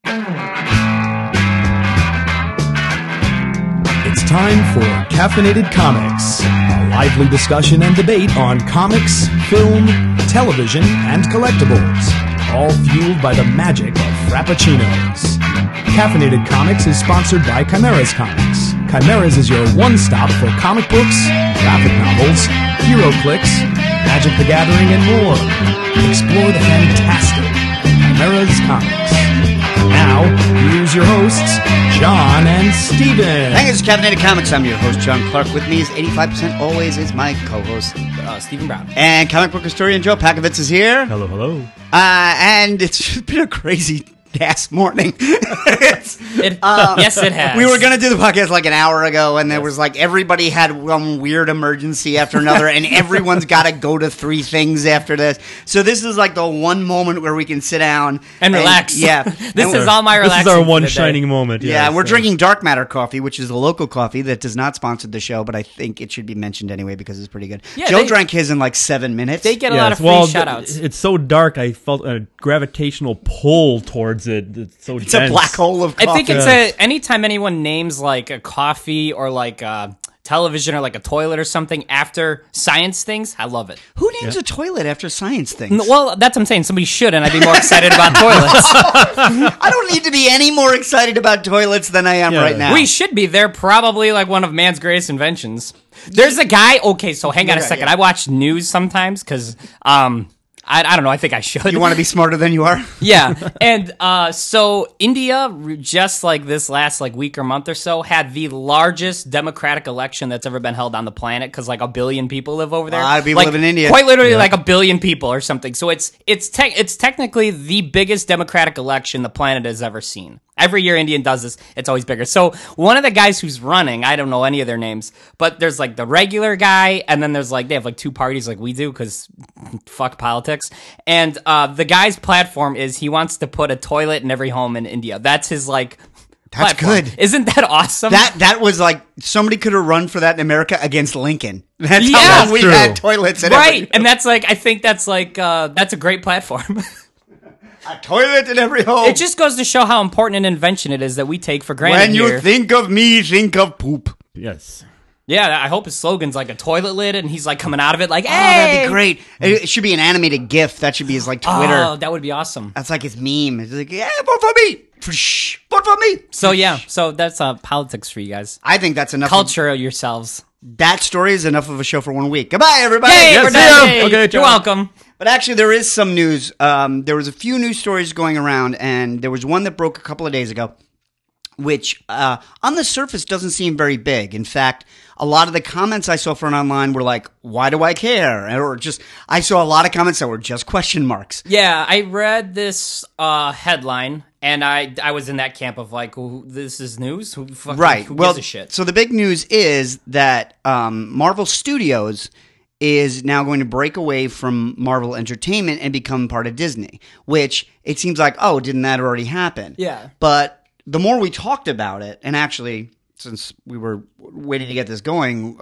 It's time for Caffeinated Comics, a lively discussion and debate on comics, film, television, and collectibles, all fueled by the magic of Frappuccinos. Caffeinated Comics is sponsored by Chimera's Comics. Chimera's is your one-stop for comic books, graphic novels, hero clicks, Magic the Gathering, and more. Explore the fantastic Chimera's Comics. Now, here's your hosts, John and Steven. Hey, it's Caffeinated Comics. I'm your host, John Clark. With me is 85% always is my co-host, Stephen Brown. And comic book historian Joe Pakovitz is here. Hello, hello. And it's just been a crazy ass morning. Yes, it has. We were going to do the podcast like an hour ago, and there was like everybody had one weird emergency after another, and everyone's got to go to 3 things after this. So this is like the one moment where we can sit down and relax. Yeah. This is all my relaxing. This is our one shining moment. Yeah, we're drinking Dark Matter coffee, which is a local coffee that does not sponsor the show, but I think it should be mentioned anyway because it's pretty good. Yeah, Joe drank his in like 7 minutes. They get a lot of free shout-outs. It's so dark, I felt a gravitational pull towards it. It's so It's dense. a black hole of coffee. I think it's anytime anyone names like a coffee or like a television or like a toilet or something after science things, I love it. Who names a toilet after science things? Well, that's what I'm saying. Somebody should, and I'd be more excited about toilets. I don't need to be any more excited about toilets than I am right now. We should be. They're probably like one of man's greatest inventions. There's a guy. Okay, so hang on a second. Yeah. I watch news sometimes because I don't know. I think I should. You want to be smarter than you are? Yeah. And so India, just like this last like week or month or so, had the largest democratic election that's ever been held on the planet because like 1 billion people live over there. A lot of people live in India. Quite literally like 1 billion people or something. So it's technically the biggest democratic election the planet has ever seen. Every year Indian does this, it's always bigger. So one of the guys who's running, I don't know any of their names, but there's like the regular guy, and then there's like, they have like 2 parties like we do, because fuck politics. And the guy's platform is he wants to put a toilet in every home in India. That's his like That's platform. good. Isn't that awesome? That was like, somebody could have run for that in America against Lincoln. That's Yeah. how long we True. had toilets. In right. And that's like, I think that's like, that's a great platform. a toilet in every home. It just goes to show how important an invention it is that we take for granted when you here. think of me, think of poop. Yes. Yeah, I hope his slogan's like a toilet lid, and he's like coming out of it like, hey! Oh, that'd be great. It should be an animated GIF. That should be his like Twitter. Oh, that would be awesome. That's like his meme. It's like, yeah, vote for me. Vote for me. So yeah, so that's politics for you guys. I think that's enough. Culture yourselves. That story is enough of a show for 1 week. Goodbye, everybody. Yay, Yes, we're see done. ya. Yay. Okay, You're ciao. welcome. But actually, there is some news. There was a few news stories going around, and there was one that broke a couple of days ago, which on the surface doesn't seem very big. In fact, a lot of the comments I saw from online were like, why do I care? Or just, I saw a lot of comments that were just question marks. Yeah, I read this headline, and I was in that camp of like, well, this is news? Who gives a shit? So the big news is that Marvel Studios is now going to break away from Marvel Entertainment and become part of Disney, which it seems like, oh, didn't that already happen? Yeah. But the more we talked about it, and actually, since we were waiting to get this going,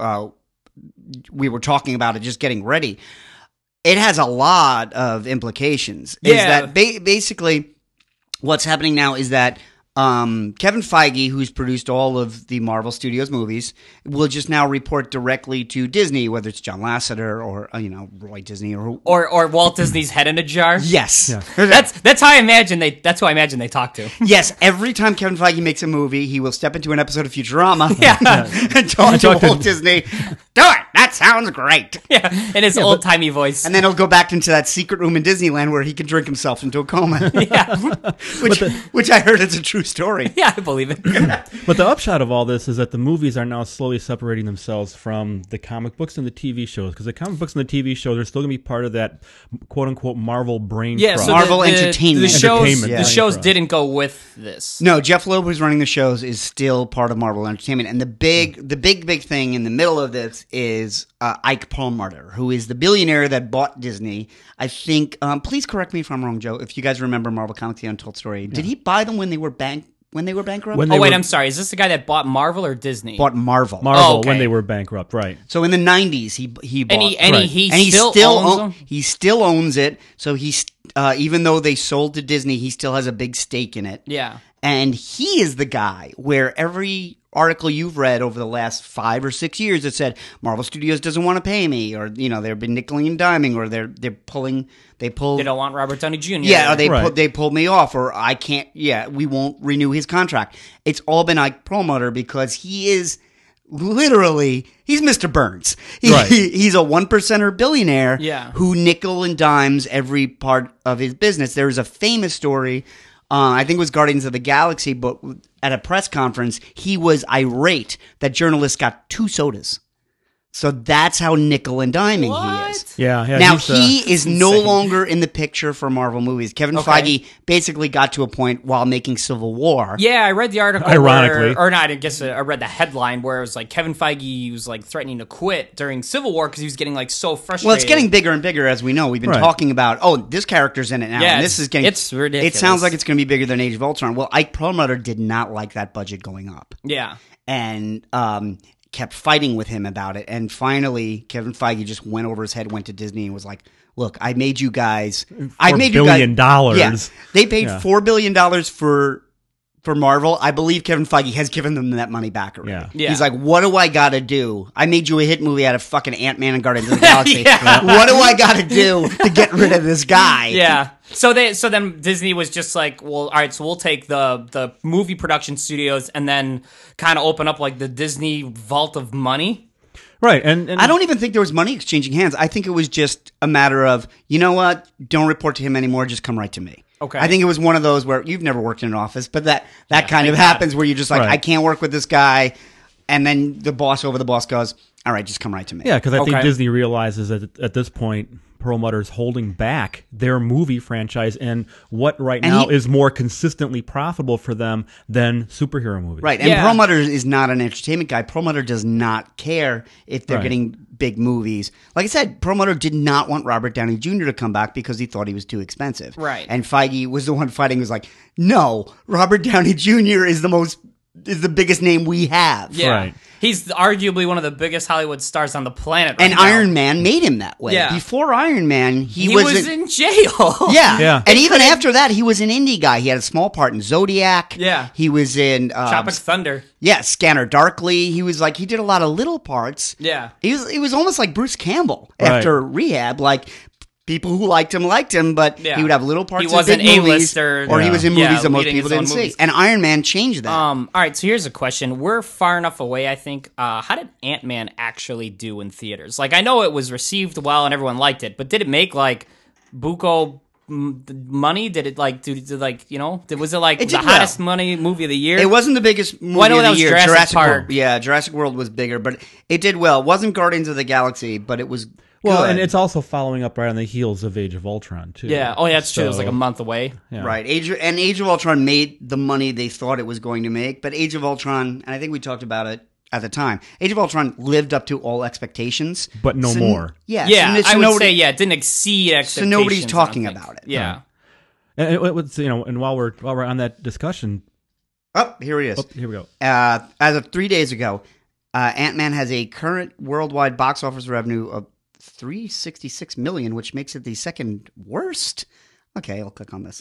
we were talking about it just getting ready. It has a lot of implications. Yeah. Is that basically what's happening now is that Kevin Feige, who's produced all of the Marvel Studios movies, will just now report directly to Disney, whether it's John Lasseter or Roy Disney Or Walt Disney's head in a jar. yes, That's how I imagine that's who I imagine they talk to. yes. Every time Kevin Feige makes a movie, he will step into an episode of Futurama and talk to Walt Disney. Do it. That sounds great. Yeah, in his old timey voice. And then he'll go back into that secret room in Disneyland where he can drink himself into a coma. Yeah. which I heard is a true story. Yeah, I believe it. But the upshot of all this is that the movies are now slowly separating themselves from the comic books and the TV shows, because the comic books and the TV shows are still going to be part of that quote-unquote Marvel brain Yeah, trust. so Marvel Entertainment. The shows, Entertainment, the yeah. shows didn't go with this. No, Jeff Loeb, who's running the shows, is still part of Marvel Entertainment. And the big thing in the middle of this is Ike Perlmutter, who is the billionaire that bought Disney. I think, please correct me if I'm wrong, Joe, if you guys remember Marvel Comics: The Untold Story. Did he buy them when they were bankrupt? I'm sorry. Is this the guy that bought Marvel or Disney? Bought Marvel. Oh, okay. when they were bankrupt, right? So in the 90s, he bought. And he and he still owns them? he still owns it. So he's even though they sold to Disney, he still has a big stake in it. Yeah. And he is the guy where every article you've read over the last 5 or 6 years that said Marvel Studios doesn't want to pay me, or they've been nickeling and diming, or they pull. They don't want Robert Downey Jr. Yeah, or Right. they pulled me off, or I can't. Yeah, we won't renew his contract. It's all been Ike Perlmutter because he is literally he's Mr. Burns. Right. He's a 1%er billionaire Yeah. who nickel and dimes every part of his business. There's a famous story. I think it was Guardians of the Galaxy, but at a press conference, he was irate that journalists got 2 sodas. So that's how nickel and diming he is. Yeah. Now, he's, he is no insane. longer in the picture for Marvel movies. Kevin Okay. Feige basically got to a point while making Civil War. Yeah, I read the article. Ironically. or not, I guess I read the headline where it was like Kevin Feige was like threatening to quit during Civil War because he was getting like so frustrated. Well, it's getting bigger and bigger, as we know. We've been Right. talking about, this character's in it now. Yeah, and this is getting. it's ridiculous. It sounds like it's going to be bigger than Age of Ultron. Well, Ike Perlmutter did not like that budget going up. Yeah. And kept fighting with him about it. And finally, Kevin Feige just went over his head, went to Disney, and was like, "Look, I made you guys. I made you guys $4 billion. Yeah, they paid Yeah. $4 billion for Marvel. I believe Kevin Feige has given them that money back already. Yeah. Yeah. He's like, "What do I got to do? I made you a hit movie out of fucking Ant-Man and Guardians of the Galaxy. Yeah. What do I got to do to get rid of this guy?" Yeah. So then Disney was just like, well, all right, so we'll take the movie production studios and then kind of open up like the Disney vault of money. Right. And I don't even think there was money exchanging hands. I think it was just a matter of, you know what? Don't report to him anymore. Just come right to me. Okay. I think it was one of those where you've never worked in an office, but that kind of thank happens where you're just like, Right. I can't work with this guy. And then the boss goes, all right, just come right to me. Yeah, because I think Okay. Disney realizes that at this point, Perlmutter's holding back their movie franchise and what right And now he- is more consistently profitable for them than superhero movies. Right. And Yeah. Perlmutter is not an entertainment guy. Perlmutter does not care if they're Right. getting big movies. Like I said, Perlmutter did not want Robert Downey Jr. to come back because he thought he was too expensive. Right. And Feige was the one fighting, was like, no, Robert Downey Jr. is the biggest name we have. Yeah. Right. He's arguably one of the biggest Hollywood stars on the planet right And now. Iron Man made him that way. Yeah. Before Iron Man, he was in jail. Yeah. Yeah. And even after that, he was an indie guy. He had a small part in Zodiac. Yeah. He was in Tropic Thunder. yeah, Scanner Darkly. He was like, he did a lot of little parts. Yeah. He was almost like Bruce Campbell Right. after Rehab. Like, people who liked him, but Yeah. he would have little parts He in wasn't big movies, A-lister. or he was in Yeah, movies that most leading people his own didn't see. movies. And Iron Man changed that. All right, so here's a question. We're far enough away, I think. How did Ant-Man actually do in theaters? Like, I know it was received well and everyone liked it, but did it make, like, buco money? Did it, like, was it, like, It the did hottest well. money movie of the year? It wasn't the biggest movie Well, I know of that the was year. Jurassic Park. World. Yeah, Jurassic World was bigger, but it did well. It wasn't Guardians of the Galaxy, but it was Well, good. and it's also following up right on the heels of Age of Ultron, too. Yeah. Oh, yeah, that's true. It was, So- like, a month away. Yeah. Right. Age of Ultron made the money they thought it was going to make, but Age of Ultron, and I think we talked about it at the time, Age of Ultron lived up to all expectations. But no more. Yeah. Yeah, so I would nobody- say, yeah, it didn't exceed expectations. nobody's I don't talking think. about it. Yeah. And and while we're on that discussion, Oh, here he is. here we go. As of 3 days ago, Ant-Man has a current worldwide box office revenue of $366 million, which makes it the second worst. Okay, I'll click on this.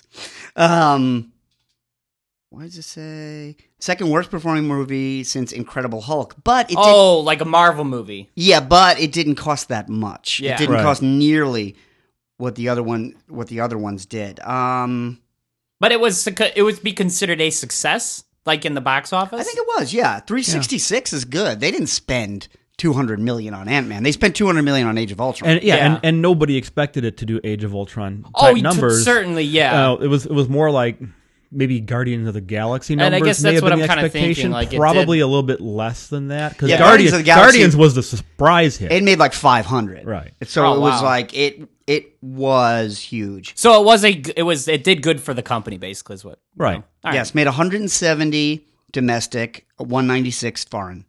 Why does it say second worst performing movie since Incredible Hulk? But it did, Like a Marvel movie. yeah, but it didn't cost that much. Yeah. It didn't Right. cost nearly what the other ones did. But it would be considered a success, like in the box office. I think it was, yeah. 366 is good. They didn't spend $200 million on Ant-Man. They spent $200 million on Age of Ultron. And Yeah. and nobody expected it to do Age of Ultron type Oh, numbers. certainly, yeah. It was more like maybe Guardians of the Galaxy And I numbers. guess may that's have what been I'm the kinda thinking, expectation. like, it Probably did- a little bit less than that because Yeah, Guardians, Guardians of the Galaxy- Guardians was the surprise hit. it made like 500. Right. So Oh, it was wow. like it was huge. So it did good for the company, basically, is what. Right. All right. Yes, made 170 domestic, 196 foreign.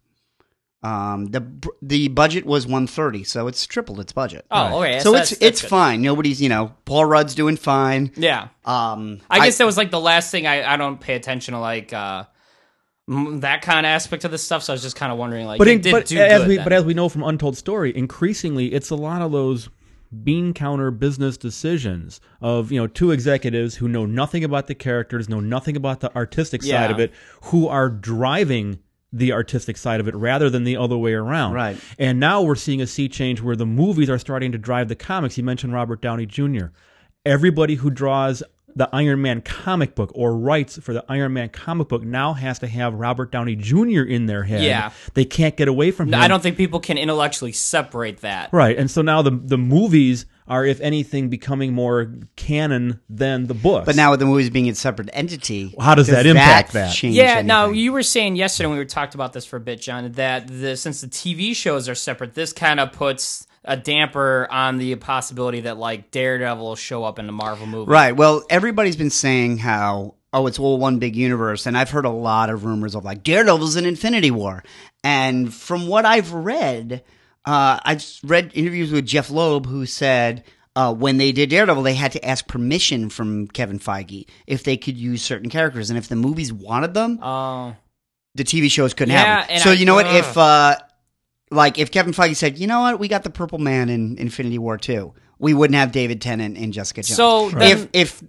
The budget was 130, so it's tripled its budget. Oh, okay. so that's it's good. fine. Nobody's, Paul Rudd's doing fine. Yeah. I guess that was like the last thing. I don't pay attention to like that kind of aspect of this stuff. So I was just kind of wondering, like, But it did do good then. as we know from Untold Story, increasingly it's a lot of those bean counter business decisions of, two executives who know nothing about the characters, know nothing about the artistic side of it, who are driving the artistic side of it rather than the other way around. Right. And now we're seeing a sea change where the movies are starting to drive the comics. You mentioned Robert Downey Jr. Everybody who draws the Iron Man comic book or writes for the Iron Man comic book now has to have Robert Downey Jr. in their head. Yeah. They can't get away from him. I don't think people can intellectually separate that. Right. And so now the movies are, if anything, becoming more canon than the books. But now with the movies being a separate entity, how does that impact that? change Yeah, anything? now you were saying yesterday when we talked about this for a bit, John, that since the TV shows are separate, this kind of puts a damper on the possibility that like Daredevil will show up in the Marvel movie. Right. Well, everybody's been saying how, it's all one big universe. And I've heard a lot of rumors of like Daredevil's in Infinity War. And from what I've read interviews with Jeff Loeb who said when they did Daredevil, they had to ask permission from Kevin Feige if they could use certain characters. And if the movies wanted them, the TV shows couldn't have them. So you know what? If Kevin Feige said, you know what, we got the Purple Man in Infinity War 2, we wouldn't have David Tennant and Jessica Jones. So then, if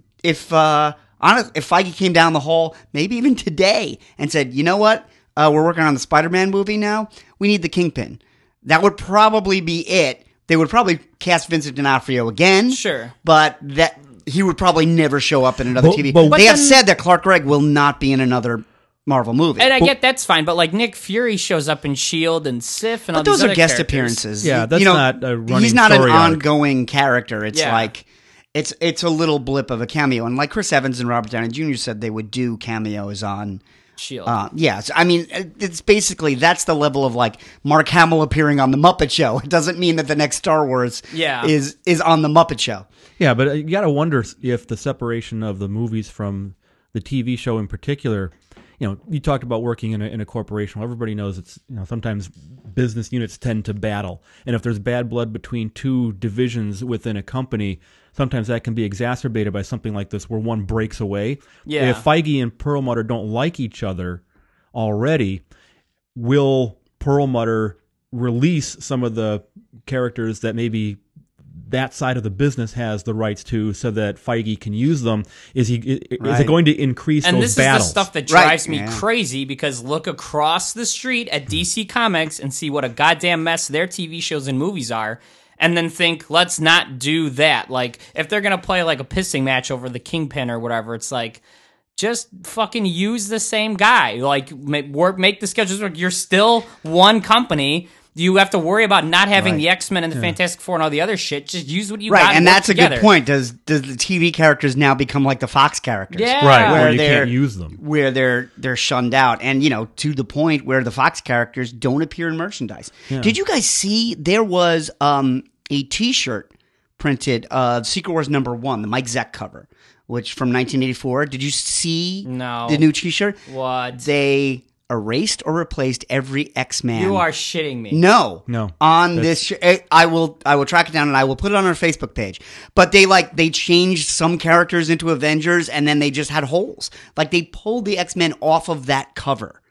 Feige came down the hall, maybe even today, and said, you know what, we're working on the Spider-Man movie now, we need the Kingpin, that would probably be it. They would probably cast Vincent D'Onofrio again. Sure. But that he would probably never show up in another TV. but They have said that Clark Gregg will not be in another Marvel movie. and I get that's fine, but like Nick Fury shows up in S.H.I.E.L.D. and Sif and all But these those are other guest characters. appearances. Yeah, that's not a running He's not an story arc. ongoing character. It's Yeah. like it's a little blip of a cameo. And like Chris Evans and Robert Downey Jr. said, they would do cameos on S.H.I.E.L.D. Yes, I mean, it's basically, that's the level of like Mark Hamill appearing on The Muppet Show. It doesn't mean that the next Star Wars is on The Muppet Show. Yeah, but you got to wonder if the separation of the movies from the TV show in particular, you talked about working in a corporation. Well, everybody knows it's, sometimes business units tend to battle. And if there's bad blood between two divisions within a company, sometimes that can be exacerbated by something like this where one breaks away. Yeah. If Feige and Perlmutter don't like each other already, will Perlmutter release some of the characters that maybe that side of the business has the rights to, so that Feige can use them? Is it going to increase And those this battles? is the stuff that drives me Yeah. crazy, because look across the street at DC Comics and see what a goddamn mess their TV shows and movies are, and then think, let's not do that. Like, if they're going to play like a pissing match over the Kingpin or whatever, it's like, just fucking use the same guy. Like, make the schedules work. You're still one company. You have to worry about not having the X-Men and the Fantastic Four and all the other shit. Just use what you got. Right, and that's a together. good point. Does the TV characters now become like the Fox characters? Yeah. Right, where you they're- can't use them. Where they're shunned out, and to the point where the Fox characters don't appear in merchandise. Did you guys see there was a T-shirt printed of Secret Wars #1, the Mike Zeck cover, which from 1984. Did you see No. the new T-shirt? What? They erased or replaced every X-Man. You are shitting me. No. On That's- this, I will track it down and I will put it on our Facebook page. But they changed some characters into Avengers, and then they just had holes. Like, they pulled the X-Men off of that cover.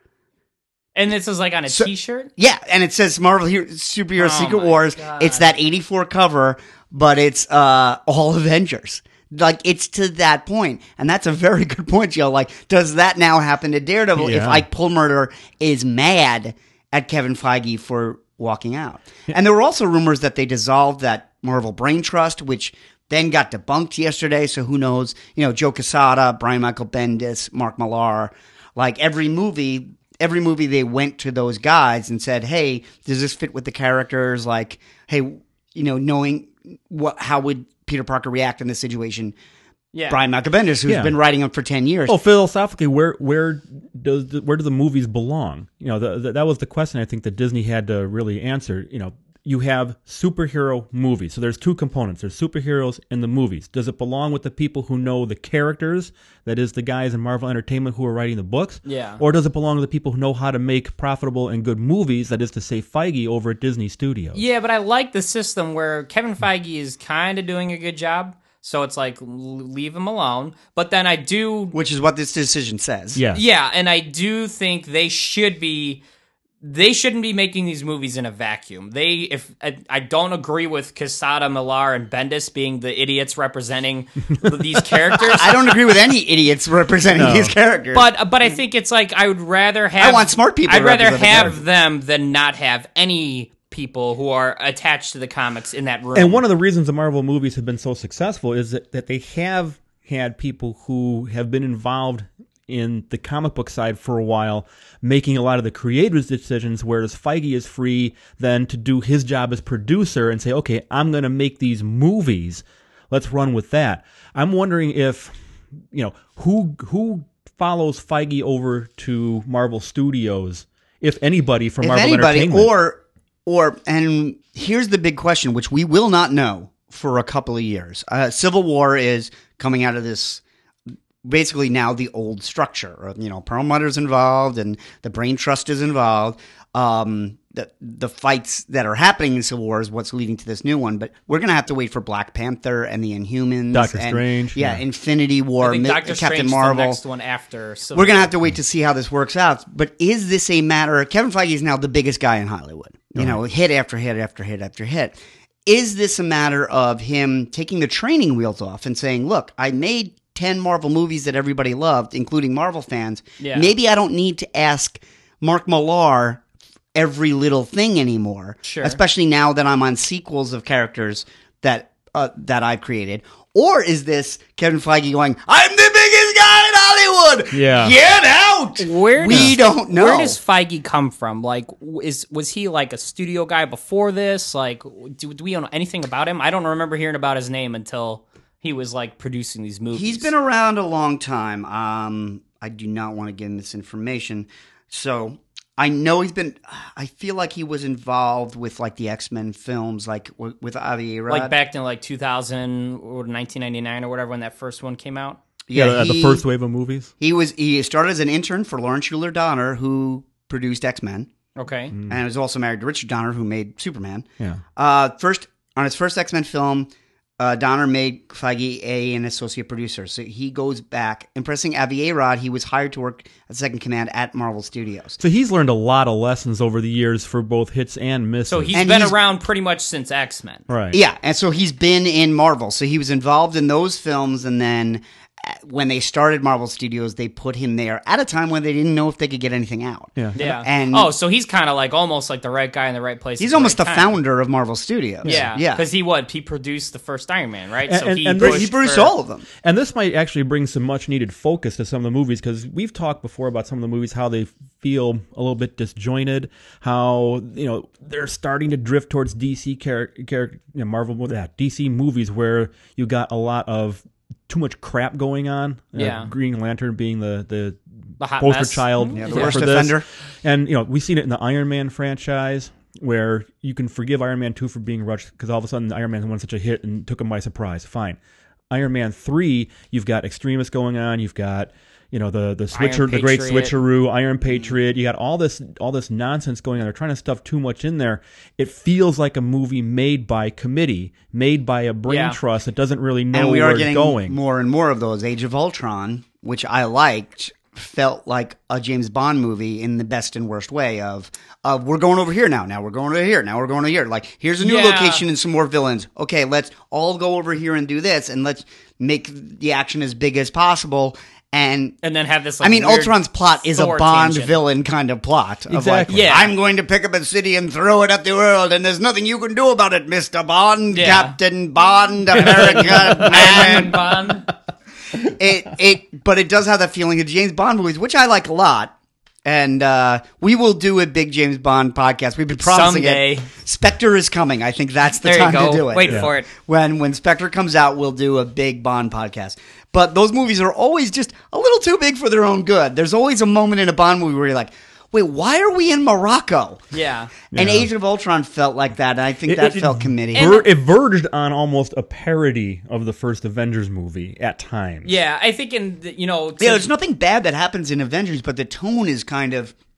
And this is like on a T-shirt? Yeah, and it says Marvel Superhero Oh Secret my Wars. God. It's that 84 cover, but it's all Avengers. Like, it's to that point. And that's a very good point, Joe. Like, does that now happen to Daredevil if Yeah. Ike Perlmutter is mad at Kevin Feige for walking out? And there were also rumors that they dissolved that Marvel Brain Trust, which then got debunked yesterday. So who knows? Joe Quesada, Brian Michael Bendis, Mark Millar. Like, every movie they went to those guys and said, hey, does this fit with the characters? Like, hey, knowing how would Peter Parker react in this situation? Yeah. Brian Michael Bendis, who's Yeah. been writing them for 10 years. Well, philosophically, where do the movies belong? That was the question I think that Disney had to really answer. You have superhero movies, so there's two components. There's superheroes and the movies. Does it belong with the people who know the characters? That is, the guys in Marvel Entertainment who are writing the books. Yeah. Or does it belong to the people who know how to make profitable and good movies? That is to say, Feige over at Disney Studios. Yeah, but I like the system where Kevin Feige is kind of doing a good job. So it's like, leave him alone. But then I do... Which is what this decision says. Yeah. Yeah, and I do think they should be they shouldn't be making these movies in a vacuum. I don't agree with Quesada, Millar, and Bendis being the idiots representing these characters. I don't agree with any idiots representing these characters. But I think it's like I would rather have. I want smart people. I'd to rather represent the have characters. them than not have any people who are attached to the comics in that room. And one of the reasons the Marvel movies have been so successful is that they have had people who have been involved in the comic book side for a while, making a lot of the creative decisions, whereas Feige is free then to do his job as producer and say, okay, I'm going to make these movies. Let's run with that. I'm wondering if, who follows Feige over to Marvel Studios, if anybody from Marvel Entertainment. And here's the big question, which we will not know for a couple of years. Civil War is coming out of this, basically now the old structure. Perlmutter's involved and the Brain Trust is involved. The fights that are happening in Civil War is what's leading to this new one. But we're going to have to wait for Black Panther and the Inhumans. Doctor Strange. Yeah, Infinity War, I think Doctor Captain Strange's Marvel. the next one after. We're going to have to wait to see how this works out. But is this a matter... Kevin Feige is now the biggest guy in Hollywood. Hit after hit after hit after hit. Is this a matter of him taking the training wheels off and saying, look, I made 10 Marvel movies that everybody loved, including Marvel fans. Yeah. Maybe I don't need to ask Mark Millar every little thing anymore. Sure. Especially now that I'm on sequels of characters that I've created. Or is this Kevin Feige going, I'm the biggest guy in Hollywood! Yeah. Get out! We don't know. Where does Feige come from? Like, was he like a studio guy before this? Like, do we know anything about him? I don't remember hearing about his name until he was like producing these movies. He's been around a long time. I do not want to give him this information. So I know I feel like he was involved with like the X-Men films, like with Avi Arad. like back in like 2000 or 1999 or whatever when that first one came out. Yeah, the first wave of movies. He started as an intern for Lawrence Schuler Donner, who produced X-Men. Okay. And was also married to Richard Donner, who made Superman. Yeah. On his first X-Men film, Donner made Feige an associate producer. So he goes back. Impressing Avi Arad, he was hired to work at Second Command at Marvel Studios. So he's learned a lot of lessons over the years for both hits and misses. So he's been around pretty much since X-Men. Right. Yeah, and so he's been in Marvel. So he was involved in those films, and then when they started Marvel Studios, they put him there at a time when they didn't know if they could get anything out. Yeah. Yeah. And so he's kind of like almost like the right guy in the right place. he's at almost the the right time. founder of Marvel Studios. Yeah. Yeah. Because he produced the first Iron Man, right? And- so he and pushed He produced for- all of them. And this might actually bring some much needed focus to some of the movies, because we've talked before about some of the movies, how they feel a little bit disjointed, how they're starting to drift towards DC Marvel, DC movies where you got a lot of too much crap going on. Yeah. Green Lantern being the hot poster mess. child Yeah, the for worst this. offender. And we've seen it in the Iron Man franchise, where you can forgive Iron Man 2 for being rushed because all of a sudden Iron Man 1 was such a hit and took him by surprise. Fine. Iron Man 3, you've got extremists going on. You've got the switcher, the great Patriot. switcheroo, Iron Patriot. You got all this nonsense going on. They're trying to stuff too much in there. It feels like a movie made by committee, made by a brain trust that doesn't really know And we where are it's getting going. more and more of those. Age of Ultron, which I liked, felt like a James Bond movie in the best and worst way of we're going over here now. Now we're going over here. Now we're going over here. Like, here's a new location and some more villains. Okay, let's all go over here and do this, and let's make the action as big as possible. And then have this. I mean, weird Ultron's plot is a Thor Bond tangent. villain kind of plot. Of Exactly. like, Yeah. I'm going to pick up a city and throw it at the world, and there's nothing you can do about it, Mr. Bond, Yeah. Captain Bond, America man. Bond. But it does have that feeling of James Bond movies, which I like a lot. And we will do a big James Bond podcast. We've been promising Someday. it. Spectre is coming. I think that's the There you time go. to do it. Wait for it. When Spectre comes out, we'll do a big Bond podcast. But those movies are always just a little too big for their own good. There's always a moment in a Bond movie where you're like, wait, why are we in Morocco? Yeah. And Age of Ultron felt like that, and I think that felt committee. It verged on almost a parody of the first Avengers movie at times. Yeah, I think in the, Yeah, there's nothing bad that happens in Avengers, but the tone is kind of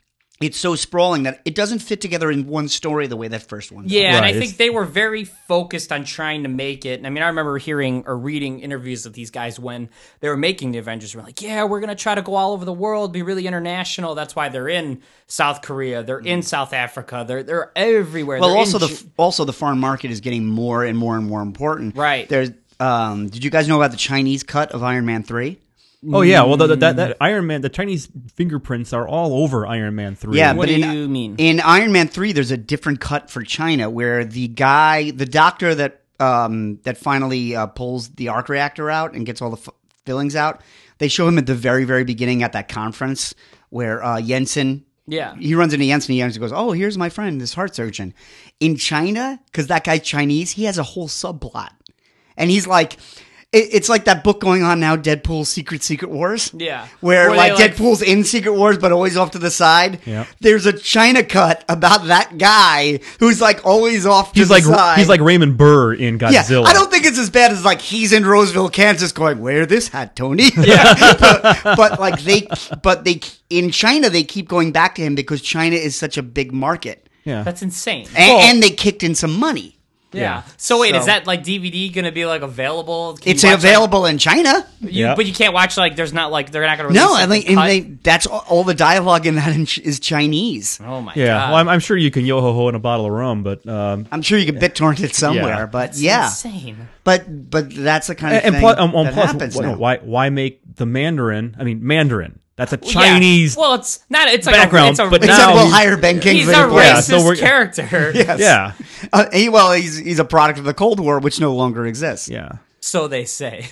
it's so sprawling that it doesn't fit together in one story the way that first one does. Yeah, and I Right, think they were very focused on trying to make it. I mean, I remember hearing or reading interviews with these guys when they were making the Avengers. We're like, yeah, we're going to try to go all over the world, be really international. That's why they're in South Korea, they're in South Africa, they're everywhere. Well, They're also the foreign market is getting more and more and more important. Right. There's did you guys know about the Chinese cut of Iron Man 3? Oh yeah, well that Iron Man, the Chinese fingerprints are all over Iron Man 3. Yeah, What but do you mean? In Iron Man 3 there's a different cut for China where the doctor that finally pulls the arc reactor out and gets all the fillings out, they show him at the very, very beginning at that conference where Jensen. Yeah. He runs into Jensen. Jensen goes, "Oh, here's my friend, this heart surgeon." In China, because that guy's Chinese, he has a whole subplot, and he's like, it's like that book going on now, Deadpool's Secret Wars. Yeah. Where Where like they, Deadpool's in Secret Wars, but always off to the side. Yeah. There's a China cut about that guy who's like always off to the side. He's like Raymond Burr in Yeah, Godzilla. I don't think it's as bad as like he's in Roseville, Kansas, going, "Wear this hat, Tony." Yeah, but they in China they keep going back to him because China is such a big market, Yeah. That's insane. and they kicked in some money. Yeah. So wait, So- is that like DVD going to be like available? Can It's you watch, available in China. Yeah. But you can't watch like there's not like they're not going to release. No, I like, think the cut? that's all the dialogue in that is Chinese. Oh my Yeah, god. well, I'm sure you can yo-ho-ho in a bottle of rum, but I'm sure you can BitTorrent it somewhere, Yeah. but That's yeah, insane. but that's the kind of and thing plus, that plus happens why, now. why make the Mandarin? I mean, Mandarin. That's a Yeah. Chinese. Well, it's not. It's like background, it's a, but Except now we'll he's- hire Ben he's Kingsley. a to play. Yeah, racist so we're- character. Yes. Yeah, He's a product of the Cold War, which no longer exists. yeah. So they say.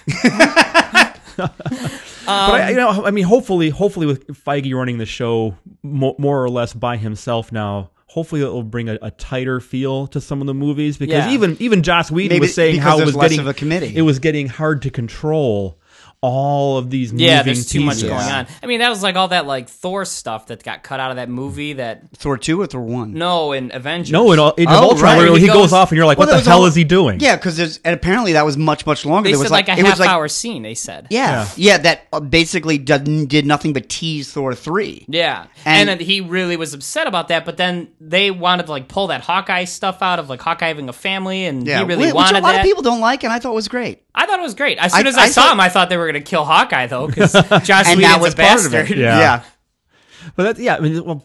But I mean, hopefully with Feige running the show more or less by himself now, hopefully it'll bring a tighter feel to some of the movies because Yeah. even Joss Whedon Maybe was saying because how it there's was less getting of a committee. It was getting hard to control all of these Yeah, moving there's too much pieces. going on. I mean, that was like all that like Thor stuff that got cut out of that movie. That Thor 2 or Thor 1? no, in Avengers. No, in Age of Oh, Ultron, right. where He he goes goes- off and you're like, Well, what there the was hell all- is he doing? Yeah, because and apparently that was much longer. They There said was like a it was half-hour scene. They said. Yeah, that basically did nothing but tease Thor 3. Yeah, And- and then he really was upset about that. But then they wanted to like pull that Hawkeye stuff out of like Hawkeye having a family, and he really which wanted a lot that. of people don't like, and I thought was great. I thought it was great. As soon as I I saw thought- him, I thought they were going to kill Hawkeye though, because Joss And Whedon's that was a part of bastard. it. Yeah. But I mean, well,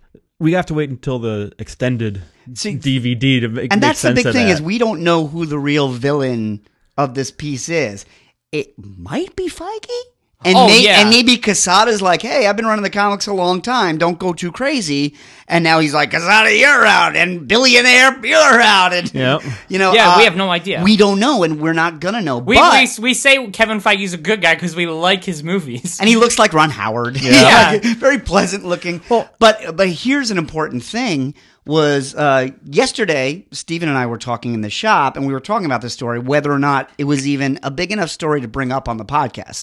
we have to wait until the extended See, DVD to make And that's the sense big of thing that. is we don't know who the real villain of this piece is. It might be Feige. And, Oh, yeah. and maybe Quesada's like, "Hey, I've been running the comics a long time. Don't go too crazy." And now he's like, "Quesada, you're out, and billionaire, you're out." And Yeah. you know, Yeah, we have no idea. We don't know, and we're not gonna know. We say Kevin Feige's a good guy because we like his movies. And he looks like Ron Howard. Yeah. Like, very pleasant looking. But here's an important thing was yesterday, Stephen and I were talking in the shop, and we were talking about this story, whether or not it was even a big enough story to bring up on the podcast.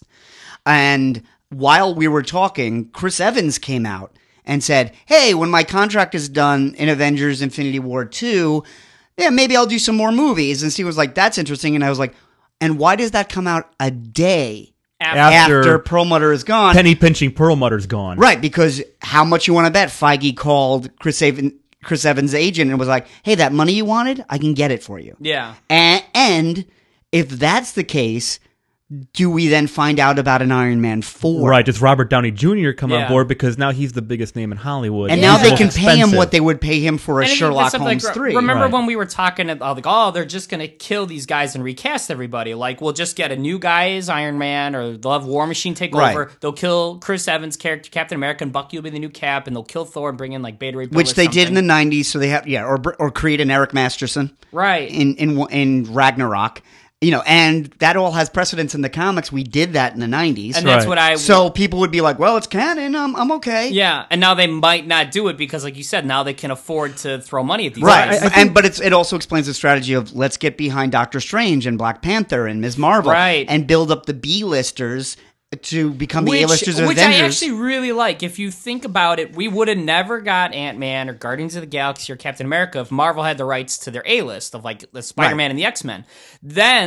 And while we were talking, Chris Evans came out and said, "Hey, when my contract is done in Avengers Infinity War 2, yeah, maybe I'll do some more movies." And Steve was like, "That's interesting." And I was like, "And why does that come out a day after Perlmutter is gone?" Penny pinching Perlmutter's gone. Right, because how much you want to bet Feige called Chris Evans' agent and was like, "Hey, that money you wanted, I can get it for you." Yeah. And if that's the case, do we then find out about an Iron Man 4? Right, does Robert Downey Jr. come on Yeah. board because now he's the biggest name in Hollywood. And He's now the they most can pay him expensive. what they would pay him for a And Sherlock it's something Holmes like, 3. Remember Right. when we were talking about like, oh, they're just going to kill these guys and recast everybody? Like, we'll just get a new guy as Iron Man, or they'll have War Machine take Right. over. They'll kill Chris Evans' character, Captain America, and Bucky will be the new Cap, and they'll kill Thor and bring in like Beta Ray Bill Which or they did in something. the 90s, so they have, or create an Eric Masterson right. in Ragnarok. You know, and that all has precedence in the comics. We did that in the 90s. And that's Right. what I So people would be like, "Well, it's canon. I'm okay." yeah, and now they might not do it because, like you said, now they can afford to throw money at these Right, guys. but it also explains the strategy of let's get behind Doctor Strange and Black Panther and Ms. Marvel, Right. and build up the B-listers to become the A-listers of Which I Avengers. actually really like. If you think about it, we would have never got Ant-Man or Guardians of the Galaxy or Captain America if Marvel had the rights to their A-list of like the Spider-Man and the X-Men. Then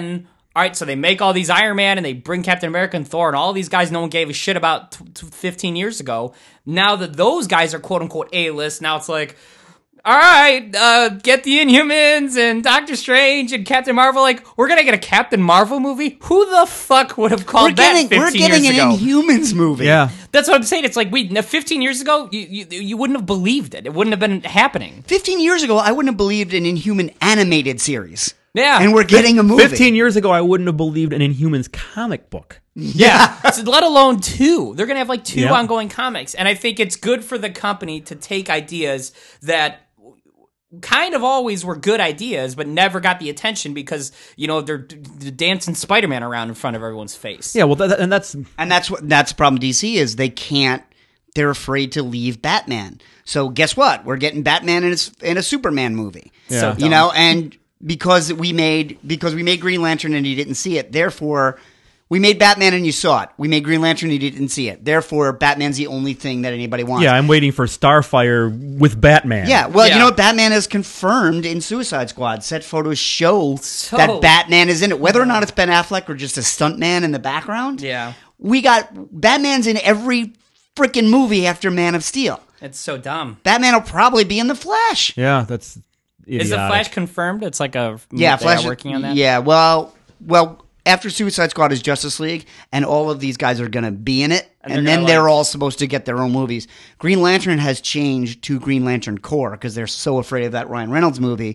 all right, so they make all these Iron Man and they bring Captain America and Thor and all these guys no one gave a shit about 15 years ago. Now that those guys are quote unquote A-list, now it's like, all right, get the Inhumans and Doctor Strange and Captain Marvel. Like, we're gonna get a Captain Marvel movie. Who the fuck would have called that 15 we're getting years ago? an Inhumans movie. Yeah. That's what I'm saying. It's like 15 years ago, you wouldn't have believed it. It wouldn't have been happening. 15 years ago, I wouldn't have believed an Inhuman animated series. Yeah. And we're getting a movie. 15 years ago, I wouldn't have believed an Inhumans comic book. Yeah. So let alone 2. They're going to have like 2 Yeah. ongoing comics. And I think it's good for the company to take ideas that kind of always were good ideas, but never got the attention because, they're dancing Spider-Man around in front of everyone's face. Yeah, well, that's the problem. DC is they're afraid to leave Batman. So guess what? We're getting Batman in a Superman movie. So Yeah. dumb. And because we made Green Lantern and you didn't see it, therefore we made Batman and you saw it. We made Green Lantern and you didn't see it. Therefore, Batman's the only thing that anybody wants. yeah. I'm waiting for Starfire with Batman. Yeah, well, Yeah. you know what? Batman is confirmed in Suicide Squad. Set photos show So- that Batman is in it. Whether or not it's Ben Affleck or just a stuntman in the background, Yeah. we got Batman's in every freaking movie after Man of Steel. It's so dumb. Batman will probably be in The Flash. yeah. That's idiotic. Is the Flash confirmed? It's like a Yeah, they are Flash. working on that. Yeah, well, after Suicide Squad is Justice League, and all of these guys are going to be in it, And and they're then gonna, they're like- all supposed to get their own movies. Green Lantern has changed to Green Lantern Corps because they're so afraid of that Ryan Reynolds movie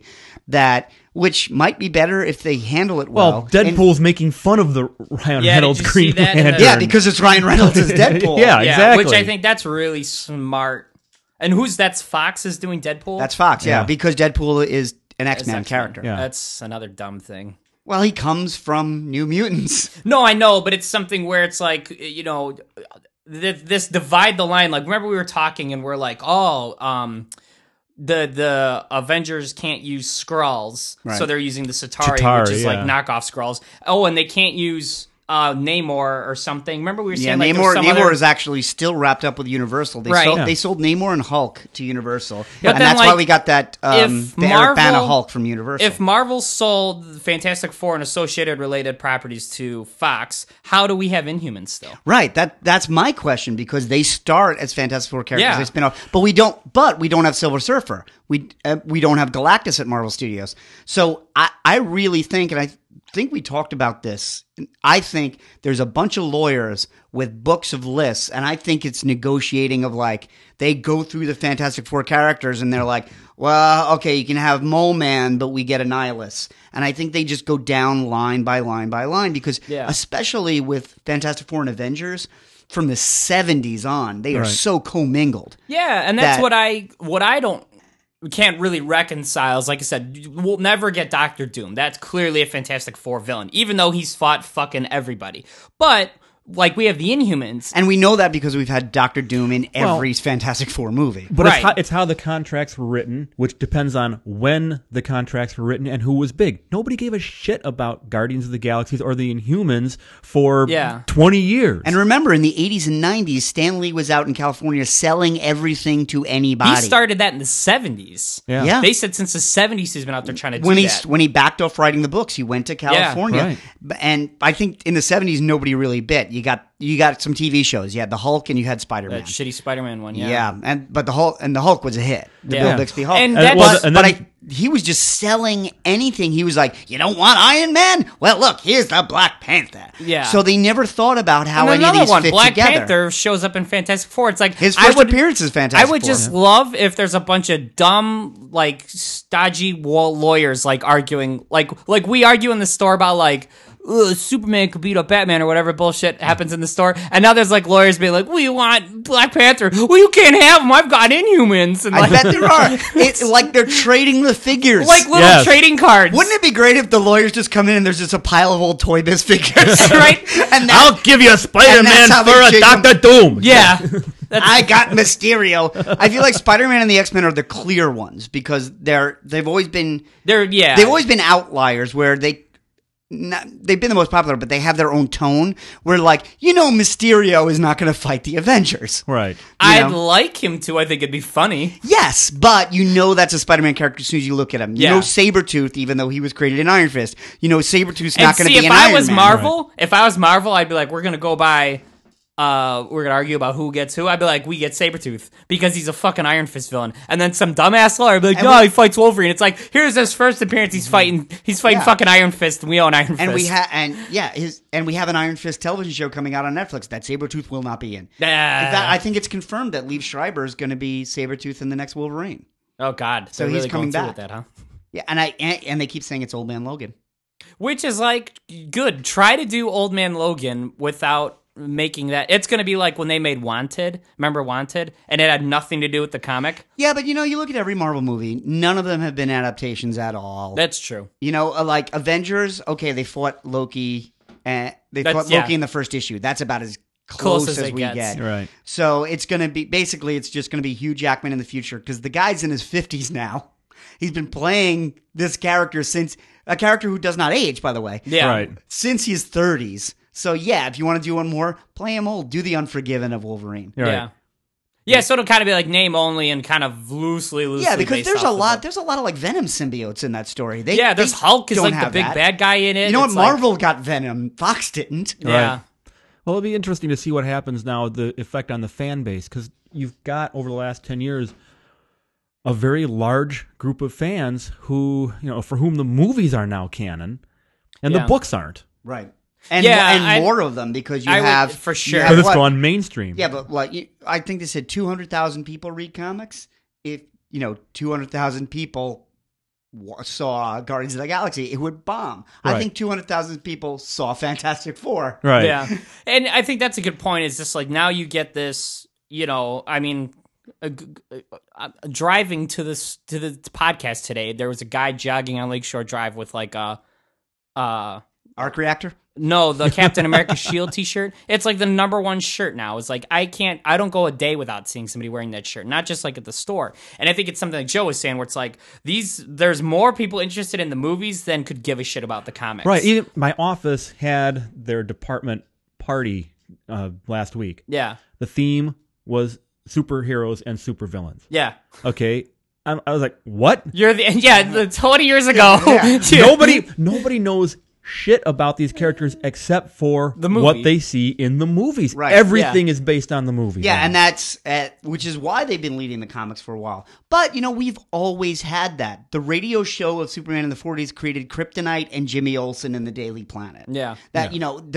which might be better if they handle it well. Well, Deadpool's making fun of the Ryan Yeah, Reynolds did you see Green that in the- Lantern. Yeah, because it's Ryan Reynolds as Deadpool. Yeah, exactly. Which I think that's really smart. And that's Fox is doing Deadpool? That's Fox, yeah, Yeah. because Deadpool is an X-Men X-Men. character. Yeah. That's another dumb thing. Well, he comes from New Mutants. No, I know, but it's something where it's like, this divide the line. Like, remember we were talking and we're like, the Avengers can't use Skrulls, Right. so they're using the Chitauri, Chitauri, which is like yeah. knockoff Skrulls. Oh, and they can't use Namor or something. Remember we were Yeah, saying like there's some Namor other... is actually still wrapped up with Universal. They Right. sold, Yeah. they sold Namor and Hulk to Universal, But and then, that's like, why we got that the if Eric Bana Marvel- Hulk from Universal. If Marvel sold Fantastic Four and associated related properties to Fox, how do we have Inhumans still? Right. That's my question because they start as Fantastic Four characters. Yeah. They spin off, but we don't have Silver Surfer. We don't have Galactus at Marvel Studios. So I really think, and I think we talked about this. I think there's a bunch of lawyers with books of lists, and I think it's negotiating of like they go through the Fantastic Four characters and they're like, well, okay, you can have Mole Man, but we get Annihilus. And I think they just go down line by line by line because especially with Fantastic Four and Avengers from the 70s on, they are Right. so commingled. Yeah, and that's That- what I can't really reconcile is, like I said, we'll never get Doctor Doom. That's clearly a Fantastic Four villain, even though he's fought fucking everybody. But like we have the Inhumans. And we know that because we've had Doctor Doom in every Fantastic Four movie. But Right. it's how the contracts were written, which depends on when the contracts were written and who was big. Nobody gave a shit about Guardians of the Galaxies or the Inhumans for 20 years. And remember, in the 80s and 90s, Stan Lee was out in California selling everything to anybody. He started that in the 70s. Yeah. They said since the 70s he's been out there trying to when do he that. when he backed off writing the books, he went to California. right. And I think in the 70s, nobody really bit. You got some TV shows. You had the Hulk and you had Spider-Man. That shitty Spider-Man one, But the Hulk was a hit. The Yeah. Bill Bixby Hulk. And And- that's, well, and then- he was just selling anything. He was like, you don't want Iron Man? Well, look, here's the Black Panther. Yeah. So they never thought about how and any of another these one, fit Black together. Panther shows up in Fantastic Four. It's like His I first would, appearance is Fantastic I would Four. just love if there's a bunch of dumb, like stodgy lawyers like arguing, like we argue in the store about like Superman could beat up Batman or whatever bullshit happens in the store, and now there's like lawyers being like, we want Black Panther. Well, you can't have him. I've got Inhumans, and I like, bet there are. It's like they're trading the figures. like little Yes. trading cards. Wouldn't it be great if the lawyers just come in and there's just a pile of old Toy Biz figures, Right? And I'll give you a Spider-Man how they for a shake 'em. Dr. Doom. Yeah. I got Mysterio. I feel like Spider-Man and the X-Men are the clear ones because they've always been They're outliers where they've been the most popular, but they have their own tone where, like, Mysterio is not going to fight the Avengers. Right. I'd like him to. I think it'd be funny. Yes, but that's a Spider-Man character as soon as you look at him. Yeah. Sabretooth, even though he was created in Iron Fist, Sabretooth's not going to be if an I Iron was Man. Marvel, if I was Marvel, I'd be like, we're gonna go by. We're gonna argue about who gets who. I'd be like, we get Sabretooth because he's a fucking Iron Fist villain, and then some dumbass lawyer would be like, no, he fights Wolverine. It's like, here's his first appearance. He's fighting fucking Iron Fist, and we own Iron Fist. And we have an Iron Fist television show coming out on Netflix that Sabretooth will not be in. In fact, I think it's confirmed that Liev Schreiber is going to be Sabretooth in the next Wolverine. Oh God, so they're he's really coming going back through with that, huh? Yeah, and they keep saying it's Old Man Logan. Which is like good. Try to do Old Man Logan without making that. It's going to be like when they made Wanted. Remember Wanted? And it had nothing to do with the comic. Yeah, but you look at every Marvel movie, none of them have been adaptations at all. That's true. Like Avengers, okay, they fought Loki, and they fought Loki in the first issue. That's about as close as we get. Right. So it's going to be, basically, it's just going to be Hugh Jackman in the future, because the guy's in his 50s now. He's been playing this character a character who does not age, by the way. Yeah. Right. Since his 30s. So, yeah, if you want to do one more, play him old. Do the Unforgiven of Wolverine. Right. Yeah. Yeah, so it'll kind of be like name only and kind of loosely. Yeah, because based there's off a lot. the book. There's a lot of like Venom symbiotes in that story. There's Hulk is don't like the have big that. bad guy in it. You know what? It's like- Marvel got Venom. Fox didn't. Yeah. Right. Well, it'll be interesting to see what happens now, the effect on the fan base, because you've got, over the last 10 years, a very large group of fans who, for whom the movies are now canon, and the books aren't. Right. And, Yeah, more of them, because you I would- have for sure. you Because have it's what? gone mainstream. Yeah, but I think they said 200,000 people read comics. If 200,000 people saw Guardians of the Galaxy, it would bomb. Right. I think 200,000 people saw Fantastic Four. Right. Yeah. And I think that's a good point. Is just like now you get this, driving to the podcast today, there was a guy jogging on Lakeshore Drive with like a Arc Reactor? no, the Captain America Shield t-shirt. It's like the #1 shirt now. It's like I don't go a day without seeing somebody wearing that shirt, not just like at the store. And I think it's something like Joe was saying where it's like there's more people interested in the movies than could give a shit about the comics. Right. Even my office had their department party last week. Yeah. The theme was superheroes and supervillains. Yeah. Okay. I was like, what? You're the 20 years ago. Nobody knows shit about these characters except for The movie. what they see in the movies. Right. Everything is based on the movie. Yeah, now. and that's which is why they've been leading the comics for a while. But we've always had that. The radio show of Superman in the 40s created Kryptonite and Jimmy Olsen in the Daily Planet. Yeah. That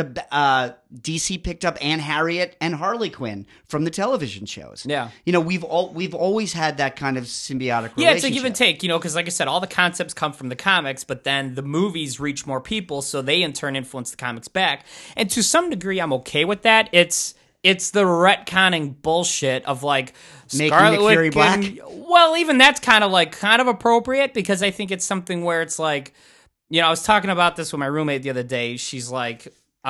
DC picked up Anne Harriet and Harley Quinn from the television shows. Yeah. We've always had that kind of symbiotic relationship. Yeah, it's a give and take, because like I said, all the concepts come from the comics, but then the movies reach more people, so they in turn influence the comics back. And to some degree, I'm okay with that. It's the retconning bullshit of like Making Scarlet Nick Fury Witch black? Well, even that's kind of appropriate, because I think it's something where it's like, I was talking about this with my roommate the other day. She's like,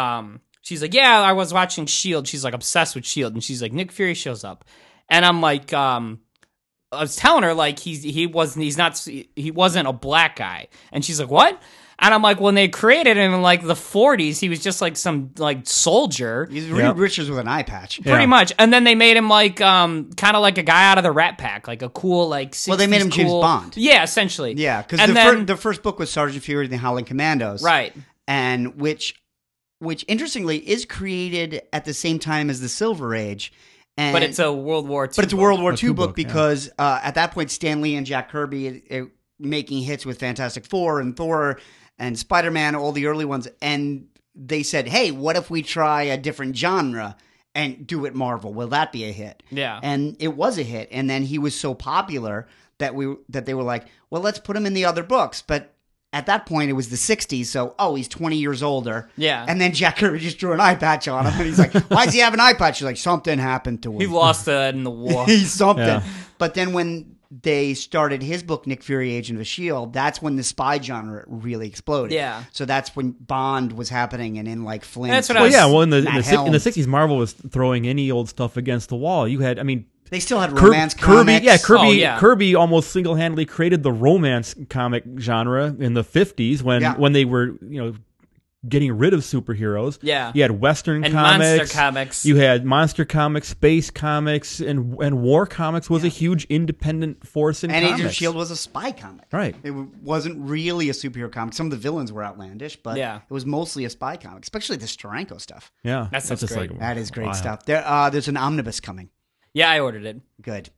yeah, I was watching S.H.I.E.L.D. She's like obsessed with S.H.I.E.L.D. And she's like, Nick Fury shows up. And I'm like, I was telling her like he wasn't a black guy. And she's like, what? And I'm like, when they created him in like the 40s, he was just like some like soldier. He's Reed Richards with an eye patch. Pretty much. And then they made him like kind of like a guy out of the Rat Pack, like a cool like 60s Well, they made him James cool- Bond. Yeah, essentially. Yeah, because then the first book was Sergeant Fury and the Howling Commandos. right. And which interestingly is created at the same time as the Silver Age. And, But it's a World War II. But it's a World War A II two book book, yeah. because at that point, Stan Lee and Jack Kirby making hits with Fantastic Four and Thor and Spider-Man, all the early ones. And they said, hey, what if we try a different genre and do it Marvel? Will that be a hit? Yeah. And it was a hit. And then he was so popular that they were like, well, let's put him in the other books. But at that point, it was the 60s, so, he's 20 years older. Yeah. And then Jack Kirby just drew an eye patch on him, and he's like, why does he have an eye patch? He's like, something happened to him. He lost it in the war. He's something. Yeah. But then when they started his book, Nick Fury, Agent of S.H.I.E.L.D., that's when the spy genre really exploded. Yeah. So that's when Bond was happening, and in like Flint. That's what I Well, was- yeah. Well, in the Matt Helm. 60s, Marvel was throwing any old stuff against the wall. You had, They still had romance Kirby, comics. yeah, Kirby, Oh, yeah. Kirby almost single-handedly created the romance comic genre in the 50s when they were, getting rid of superheroes. Yeah. You had Western And comics. Monster Comics. You had Monster Comics, Space Comics, and War Comics was a huge independent force in And comics. Agent of S.H.I.E.L.D. was a spy comic. Right. It wasn't really a superhero comic. Some of the villains were outlandish, but Yeah. it was mostly a spy comic, especially the Steranko stuff. Yeah. That sounds just great. like, That is great wow. stuff. There's an omnibus coming. Yeah, I ordered it. Good.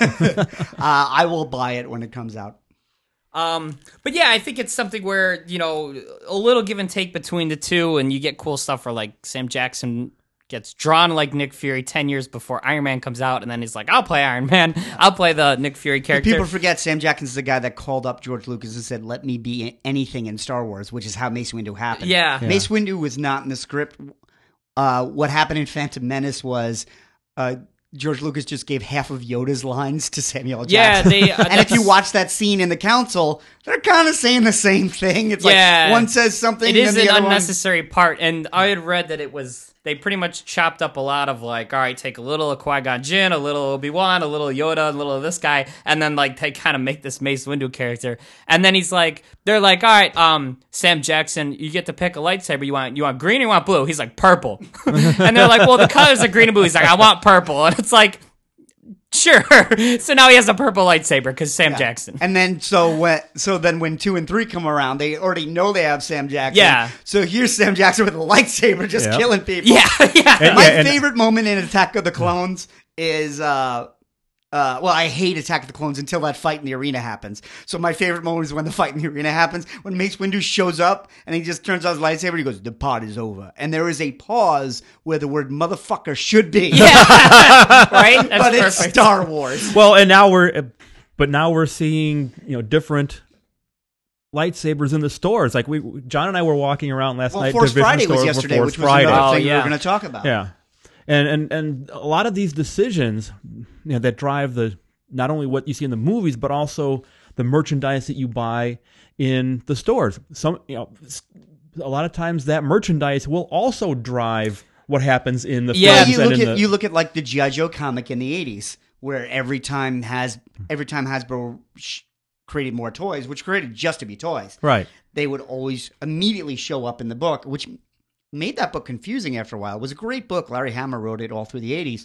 I will buy it when it comes out. But yeah, I think it's something where, you know, a little give and take between the two, and you get cool stuff where, like, Sam Jackson gets drawn like Nick Fury 10 years before Iron Man comes out, and then he's like, I'll play Iron Man. I'll play the Nick Fury character. People forget Sam Jackson's the guy that called up George Lucas and said, let me be anything in Star Wars, which is how Mace Windu happened. Yeah. Mace Windu was not in the script. What happened in Phantom Menace was George Lucas just gave half of Yoda's lines to Samuel Yeah, Jackson. they, and if you watch that scene in the council, they're kind of saying the same thing. It's like one says something, It and is then an the other unnecessary part, and I had read that it was, they pretty much chopped up a lot of, like, all right, take a little of Qui-Gon Jinn, a little Obi-Wan, a little Yoda, a little of this guy, and then, like, they kind of make this Mace Windu character. And then he's like, they're like, all right, Sam Jackson, you get to pick a lightsaber. You want green or you want blue? He's like, purple. And they're like, well, the colors are green and blue. He's like, I want purple. And it's like, sure. So now he has a purple lightsaber because Sam Jackson. And then then when 2 and 3 come around, they already know they have Sam Jackson. Yeah. So here's Sam Jackson with a lightsaber just killing people. Yeah, yeah. My favorite moment in Attack of the Clones is well, I hate Attack of the Clones until that fight in the arena happens. So my favorite moment is when the fight in the arena happens, when Mace Windu shows up and he just turns on his lightsaber and he goes, the part is over. And there is a pause where the word motherfucker should be. Right? That's But it's perfect. Star Wars. Well, and now we're seeing, you know, different lightsabers in the stores. Like John and I were walking around last Well, night. Force Division Friday was stores yesterday, Force which was Friday. another Oh, thing we yeah. were going to talk about. Yeah, and a lot of these decisions, you know, that drive not only what you see in the movies, but also the merchandise that you buy in the stores. A lot of times that merchandise will also drive what happens in the Yeah. films. Well, you look at like the G.I. Joe comic in the 80s, where every time Hasbro created more toys, which created just to be toys, right. they would always immediately show up in the book, which made that book confusing after a while. It was a great book. Larry Hama wrote it all through the 80s.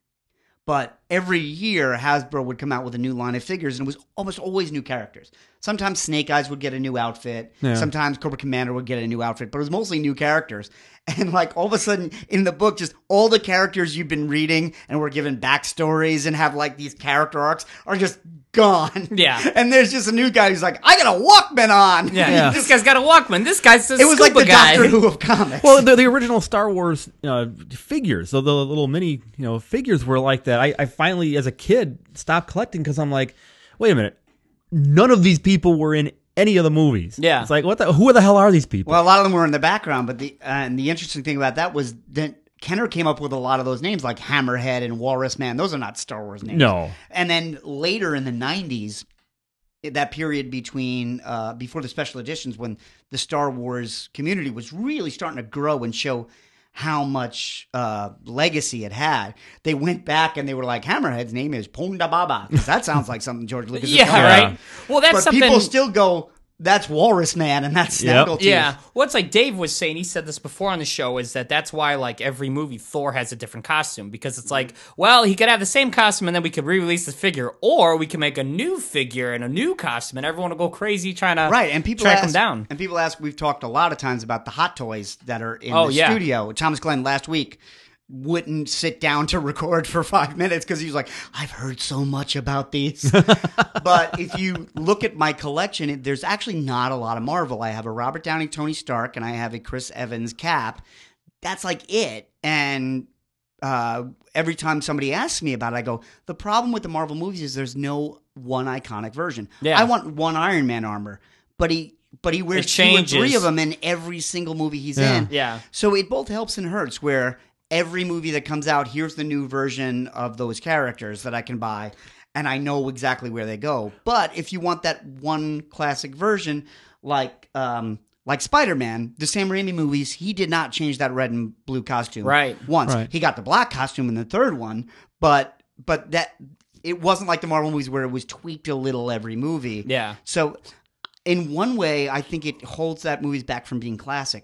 But every year, Hasbro would come out with a new line of figures, and it was almost always new characters. Sometimes Snake Eyes would get a new outfit. Yeah. Sometimes Cobra Commander would get a new outfit. But it was mostly new characters. And like all of a sudden, in the book, just all the characters you've been reading and were given backstories and have like these character arcs are just gone. Yeah. And there's just a new guy who's like, I got a Walkman on. Yeah. This guy's got a Walkman. This guy's the It was like scuba the guy. Doctor Who of comics. Well, the original Star Wars figures, the little mini figures were like that. I finally, as a kid, stopped collecting because I'm like, wait a minute, none of these people were in any of the movies. Yeah. It's like, who the hell are these people? Well, a lot of them were in the background, but the interesting thing about that was that Kenner came up with a lot of those names, like Hammerhead and Walrus Man. Those are not Star Wars names. No. And then later in the 90s, that period between before the special editions, when the Star Wars community was really starting to grow and show how much legacy it had, they went back and they were like, Hammerhead's name is Ponda Baba, because that sounds like something George Lucas Yeah, is talking right. about. Well, that's But something. people still go, that's Walrus Man, and that's Snaggletooth. Yeah. Well, it's like Dave was saying, he said this before on the show, is that's why, like, every movie, Thor has a different costume. Because it's like, well, he could have the same costume and then we could re-release the figure. Or we can make a new figure and a new costume and everyone will go crazy trying to Right, and people track ask, him down. And people ask, we've talked a lot of times about the hot toys that are in Oh, the yeah. studio. Thomas Glenn last week wouldn't sit down to record for 5 minutes because he was like, I've heard so much about these. But if you look at my collection, there's actually not a lot of Marvel. I have a Robert Downey Tony Stark and I have a Chris Evans Cap. That's like it. And every time somebody asks me about it, I go, the problem with the Marvel movies is there's no one iconic version. Yeah. I want one Iron Man armor, but he wears It 2 or 3 changes. of them in every single movie he's Yeah. in. Yeah. So it both helps and hurts, where every movie that comes out, here's the new version of those characters that I can buy, and I know exactly where they go. But if you want that one classic version, like Spider-Man, the Sam Raimi movies, he did not change that red and blue costume Right. once. Right. He got the black costume in the third one, but that it wasn't like the Marvel movies where it was tweaked a little every movie. Yeah. So in one way, I think it holds that movies back from being classic because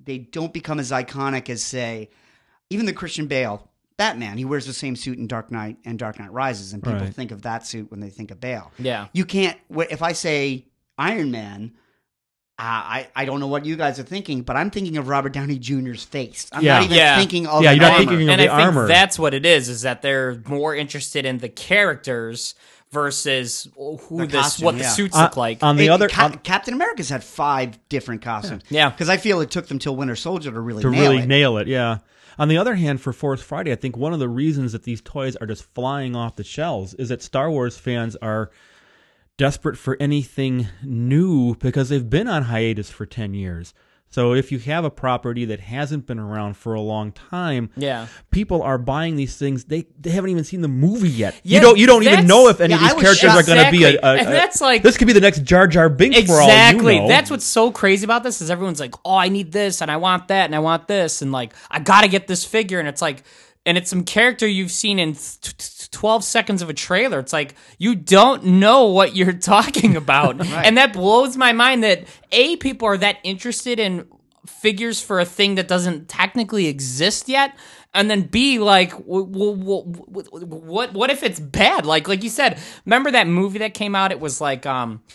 they don't become as iconic as, say, even the Christian Bale Batman. He wears the same suit in Dark Knight and Dark Knight Rises, and people Right. think of that suit when they think of Bale. Yeah. You can't. If I say Iron Man, I don't know what you guys are thinking, but I'm thinking of Robert Downey Jr.'s face. I'm Yeah. not even Yeah. thinking of Yeah, you're not armor. thinking of And the I think armor. that's what it is that they're more interested in the characters versus The costume, what the yeah. suits look like. On the other, Captain America's had 5 different costumes. Yeah. because I feel it took them till Winter Soldier to really to nail really it. nail it, yeah. On the other hand, for Fourth Friday, I think one of the reasons that these toys are just flying off the shelves is that Star Wars fans are desperate for anything new because they've been on hiatus for 10 years. So if you have a property that hasn't been around for a long time, Yeah. people are buying these things. They haven't even seen the movie yet. Yeah, you don't even that's- know if any of yeah, these I was characters shocked. are going to be Exactly. And that's like- this could be the next Jar Jar Binks for all Exactly. you know. That's what's so crazy about this is everyone's like, oh, I need this and I want that and I want this and like I gotta get this figure and it's like, and it's some character you've seen in 12 seconds of a trailer. It's like you don't know what you're talking about, and that blows my mind. That people are that interested in figures for a thing that doesn't technically exist yet. And then B, like, what if it's bad? Like you said, remember that movie that came out? It was like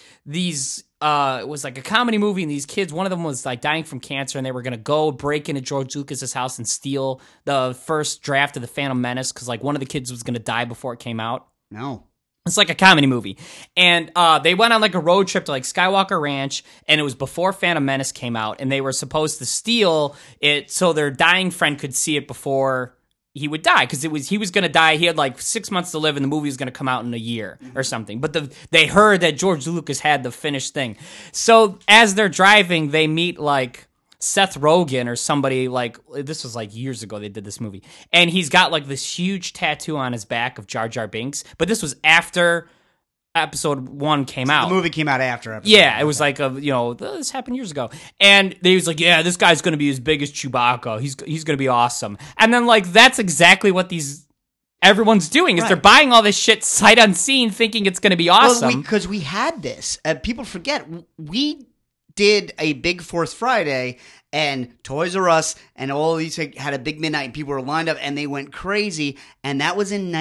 it was like a comedy movie, and these kids, one of them was like dying from cancer, and they were gonna go break into George Lucas's house and steal the first draft of the Phantom Menace because like one of the kids was gonna die before it came out. No. It's like a comedy movie. And they went on like a road trip to like Skywalker Ranch, and it was before Phantom Menace came out, and they were supposed to steal it so their dying friend could see it before he would die, because he was going to die. He had like 6 months to live, and the movie was going to come out in a year or something. But they heard that George Lucas had the finished thing. So as they're driving, they meet like Seth Rogen or somebody, like, this was like years ago they did this movie, and he's got like this huge tattoo on his back of Jar Jar Binks, but this was after episode 1 came out. The movie came out after episode. Yeah, it was like this happened years ago, and he was like, yeah, this guy's gonna be as big as Chewbacca, he's gonna be awesome. And then like that's exactly what everyone's doing is Right. they're buying all this shit sight unseen thinking it's gonna be awesome. Well, because we had this. People forget we did a big Fourth Friday, and Toys R Us and all these had a big midnight, and people were lined up, and they went crazy. And that was in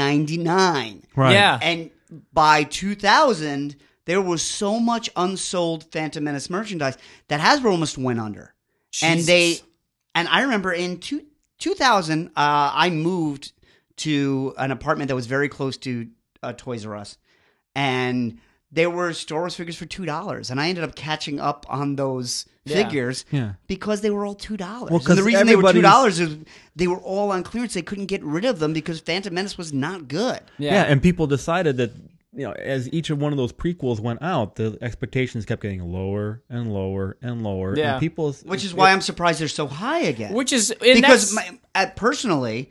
1999. Right. Yeah. And by 2000, there was so much unsold Phantom Menace merchandise that Hasbro almost went under. Jesus. And I remember in 2000, I moved to an apartment that was very close to Toys R Us, and there were Star Wars figures for $2, and I ended up catching up on those figures Yeah. because they were all $2. Well, And the 'cause reason they were everybody's- $2 is they were all on clearance. They couldn't get rid of them because Phantom Menace was not good. Yeah, and people decided that, as each of one of those prequels went out, the expectations kept getting lower and lower and lower. Yeah. And people's, Which is why I'm surprised they're so high again. Which is because personally,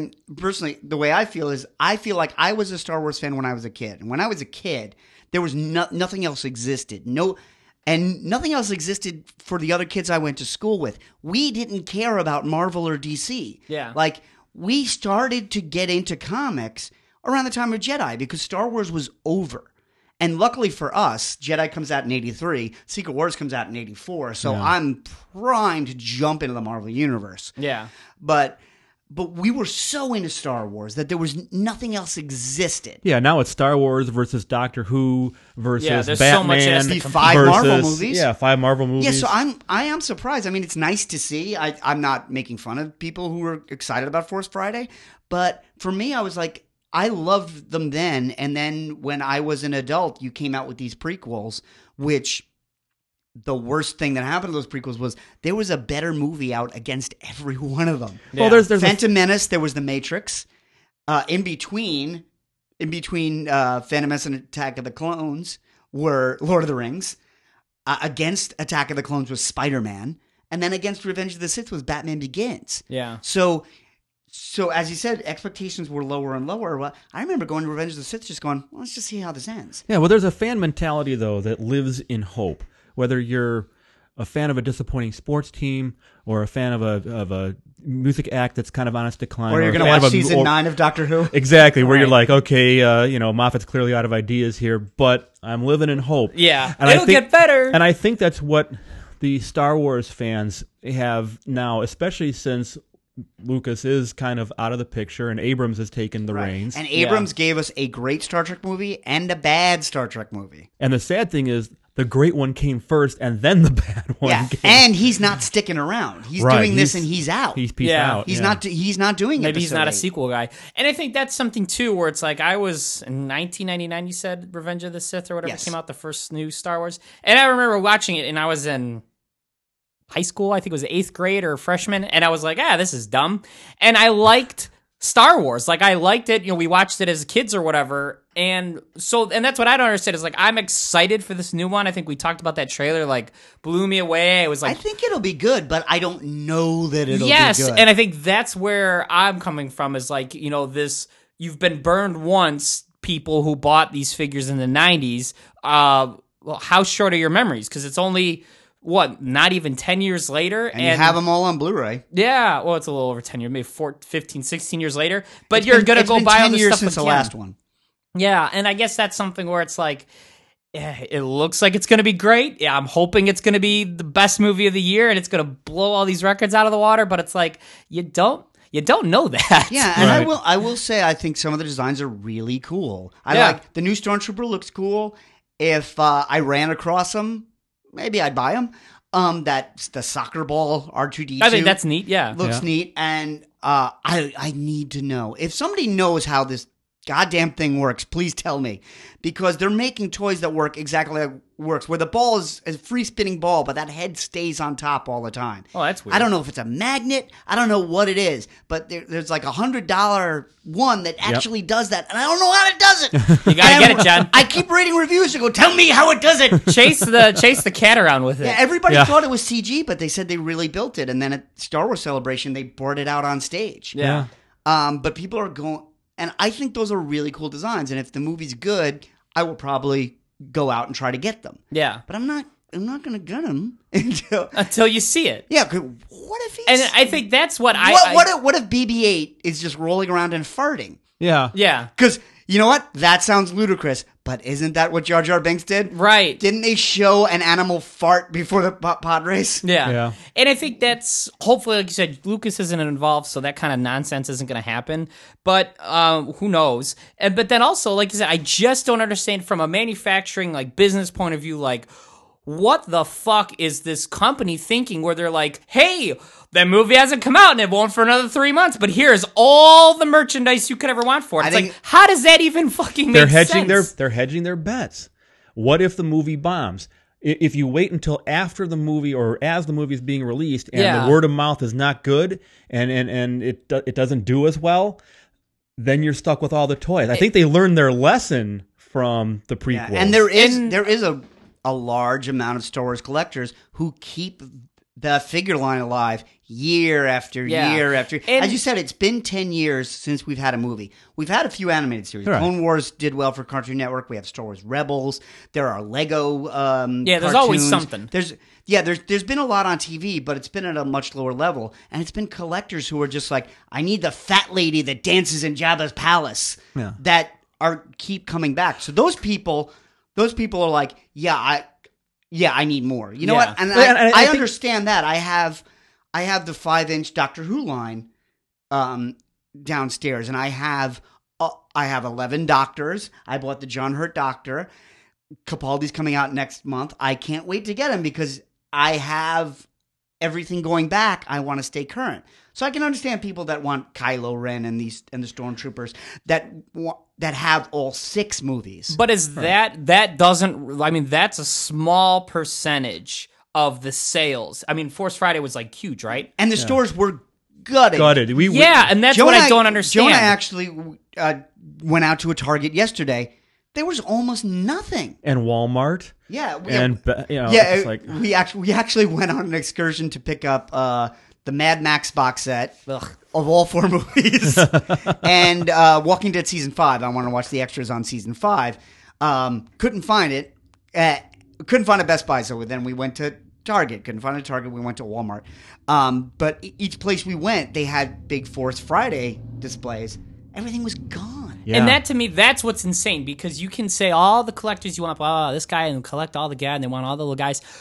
the way I feel is I feel like I was a Star Wars fan when I was a kid, and when I was a kid, there was nothing else existed. And nothing else existed for the other kids I went to school with. We didn't care about Marvel or DC. Yeah. Like, we started to get into comics around the time of Jedi because Star Wars was over. And luckily for us, Jedi comes out in 83, Secret Wars comes out in 84, so I'm primed to jump into the Marvel Universe. Yeah. But we were so into Star Wars that there was nothing else existed. Yeah, now it's Star Wars versus Doctor Who versus Yeah, there's Batman. so much it has to The compete. 5 Marvel versus- movies. Yeah, 5 Marvel movies. Yeah, so I am surprised. I mean, it's nice to see. I'm not making fun of people who were excited about Force Friday, but for me, I was like, I loved them then, and then when I was an adult, you came out with these prequels, which the worst thing that happened to those prequels was there was a better movie out against every one of them. Well, there's Phantom Menace, there was The Matrix. In between Phantom Menace and Attack of the Clones were Lord of the Rings. Against Attack of the Clones was Spider-Man. And then against Revenge of the Sith was Batman Begins. Yeah. So as you said, expectations were lower and lower. Well, I remember going to Revenge of the Sith just going, well, let's just see how this ends. Yeah, well, there's a fan mentality, though, that lives in hope. Whether you're a fan of a disappointing sports team or a fan of a music act that's kind of on its decline. Or you're a going to fan watch of a- season or- 9 of Doctor Who. Exactly, where you're Right. like, okay, Moffat's clearly out of ideas here, but I'm living in hope. Yeah. And It'll get better. And I think that's what the Star Wars fans have now, especially since Lucas is kind of out of the picture and Abrams has taken the reins. And Abrams gave us a great Star Trek movie and a bad Star Trek movie. And the sad thing is, the great one came first, and then the bad one came. And he's not sticking around. He's doing this, and he's out. He's peaced out. He's not. He's not doing it. Maybe he's not a sequel guy. And I think that's something too, where it's like I was in 1999. You said Revenge of the Sith or whatever came out, the first new Star Wars, and I remember watching it, and I was in high school. I think it was 8th grade or freshman, and I was like, this is dumb. And I liked Star Wars. Like, I liked it. We watched it as kids or whatever. And that's what I don't understand is, like, I'm excited for this new one. I think we talked about that trailer, like, blew me away. It was like, I think it'll be good, but I don't know that it'll be good. Yes, and I think that's where I'm coming from is, like, this, you've been burned once, people who bought these figures in the 90s. Well, how short are your memories? Because it's only... not even 10 years later? And you have them all on Blu-ray. Yeah, well, it's a little over 10 years, maybe 15, 16 years later. But you're going to go buy all this stuff since the last one. Yeah, and I guess that's something where it's like, it looks like it's going to be great. Yeah, I'm hoping it's going to be the best movie of the year, and it's going to blow all these records out of the water, but it's like, you don't know that. Yeah, and I will say I think some of the designs are really cool. I like the new Stormtrooper looks cool. If I ran across them, maybe I'd buy them. That's the soccer ball R2-D2. I think that's neat. Yeah, looks neat, and I need to know if somebody knows how this goddamn thing works. Please tell me, because they're making toys that work exactly like it works, where the ball is a free spinning ball, but that head stays on top all the time. Oh, that's weird. I don't know if it's a magnet. I don't know what it is, but there's like $100 one that actually does that, and I don't know how it does it. You gotta get it, John. I keep reading reviews to go, tell me how it does it. Chase the cat around with it. Yeah, everybody thought it was CG, but they said they really built it, and then at Star Wars Celebration, they brought it out on stage. Yeah. But people are going, and I think those are really cool designs, and if the movie's good, I will probably go out and try to get them. Yeah. But I'm not going to get them until you see it. Yeah, what if he's... And I think that's what What if BB-8 is just rolling around and farting? Yeah. Yeah. Because, you know what? That sounds ludicrous, but isn't that what Jar Jar Binks did? Right. Didn't they show an animal fart before the pod race? Yeah. And I think that's, hopefully, like you said, Lucas isn't involved, so that kind of nonsense isn't going to happen. But who knows? But then also, like you said, I just don't understand from a manufacturing, like, business point of view, like, what the fuck is this company thinking where they're like, hey, that movie hasn't come out and it won't for another 3 months, but here's all the merchandise you could ever want for it. It's like, how does that even fucking make sense? They're hedging their bets. What if the movie bombs? If you wait until after the movie or as the movie is being released and the word of mouth is not good and it doesn't do as well, then you're stuck with all the toys. I think they learned their lesson from the prequel. Yeah, and there is a large amount of Star Wars collectors who keep the figure line alive year after year after. As you said, it's been 10 years since we've had a movie. We've had a few animated series. Right. Clone Wars did well for Cartoon Network. We have Star Wars Rebels. There are Lego there's always something. There's been a lot on TV, but it's been at a much lower level. And it's been collectors who are just like, I need the fat lady that dances in Jabba's palace that keep coming back. So those people are like, I need more. You know what? And I understand that. I have the 5-inch Doctor Who line downstairs, and I have 11 Doctors. I bought the John Hurt Doctor. Capaldi's coming out next month. I can't wait to get him because I have everything going back. I want to stay current. So I can understand people that want Kylo Ren and the Stormtroopers that have all 6 movies. But is that doesn't, I mean, that's a small percentage of the sales. I mean, Force Friday was like huge, right? And the stores were gutted. And that's what I don't understand. Jonah actually went out to a Target yesterday. There was almost nothing. And Walmart. Yeah. It's like... we actually went on an excursion to pick up the Mad Max box set of all 4 movies. And Walking Dead Season 5. I want to watch the extras on Season 5. Couldn't find it. Couldn't find a Best Buy, so then we went to Target. Couldn't find a Target, we went to Walmart. But each place we went, they had big Force Friday displays. Everything was gone. Yeah. And that, to me, that's what's insane, because you can say all the collectors you want, this guy, and collect all the guy, and they want all the little guys.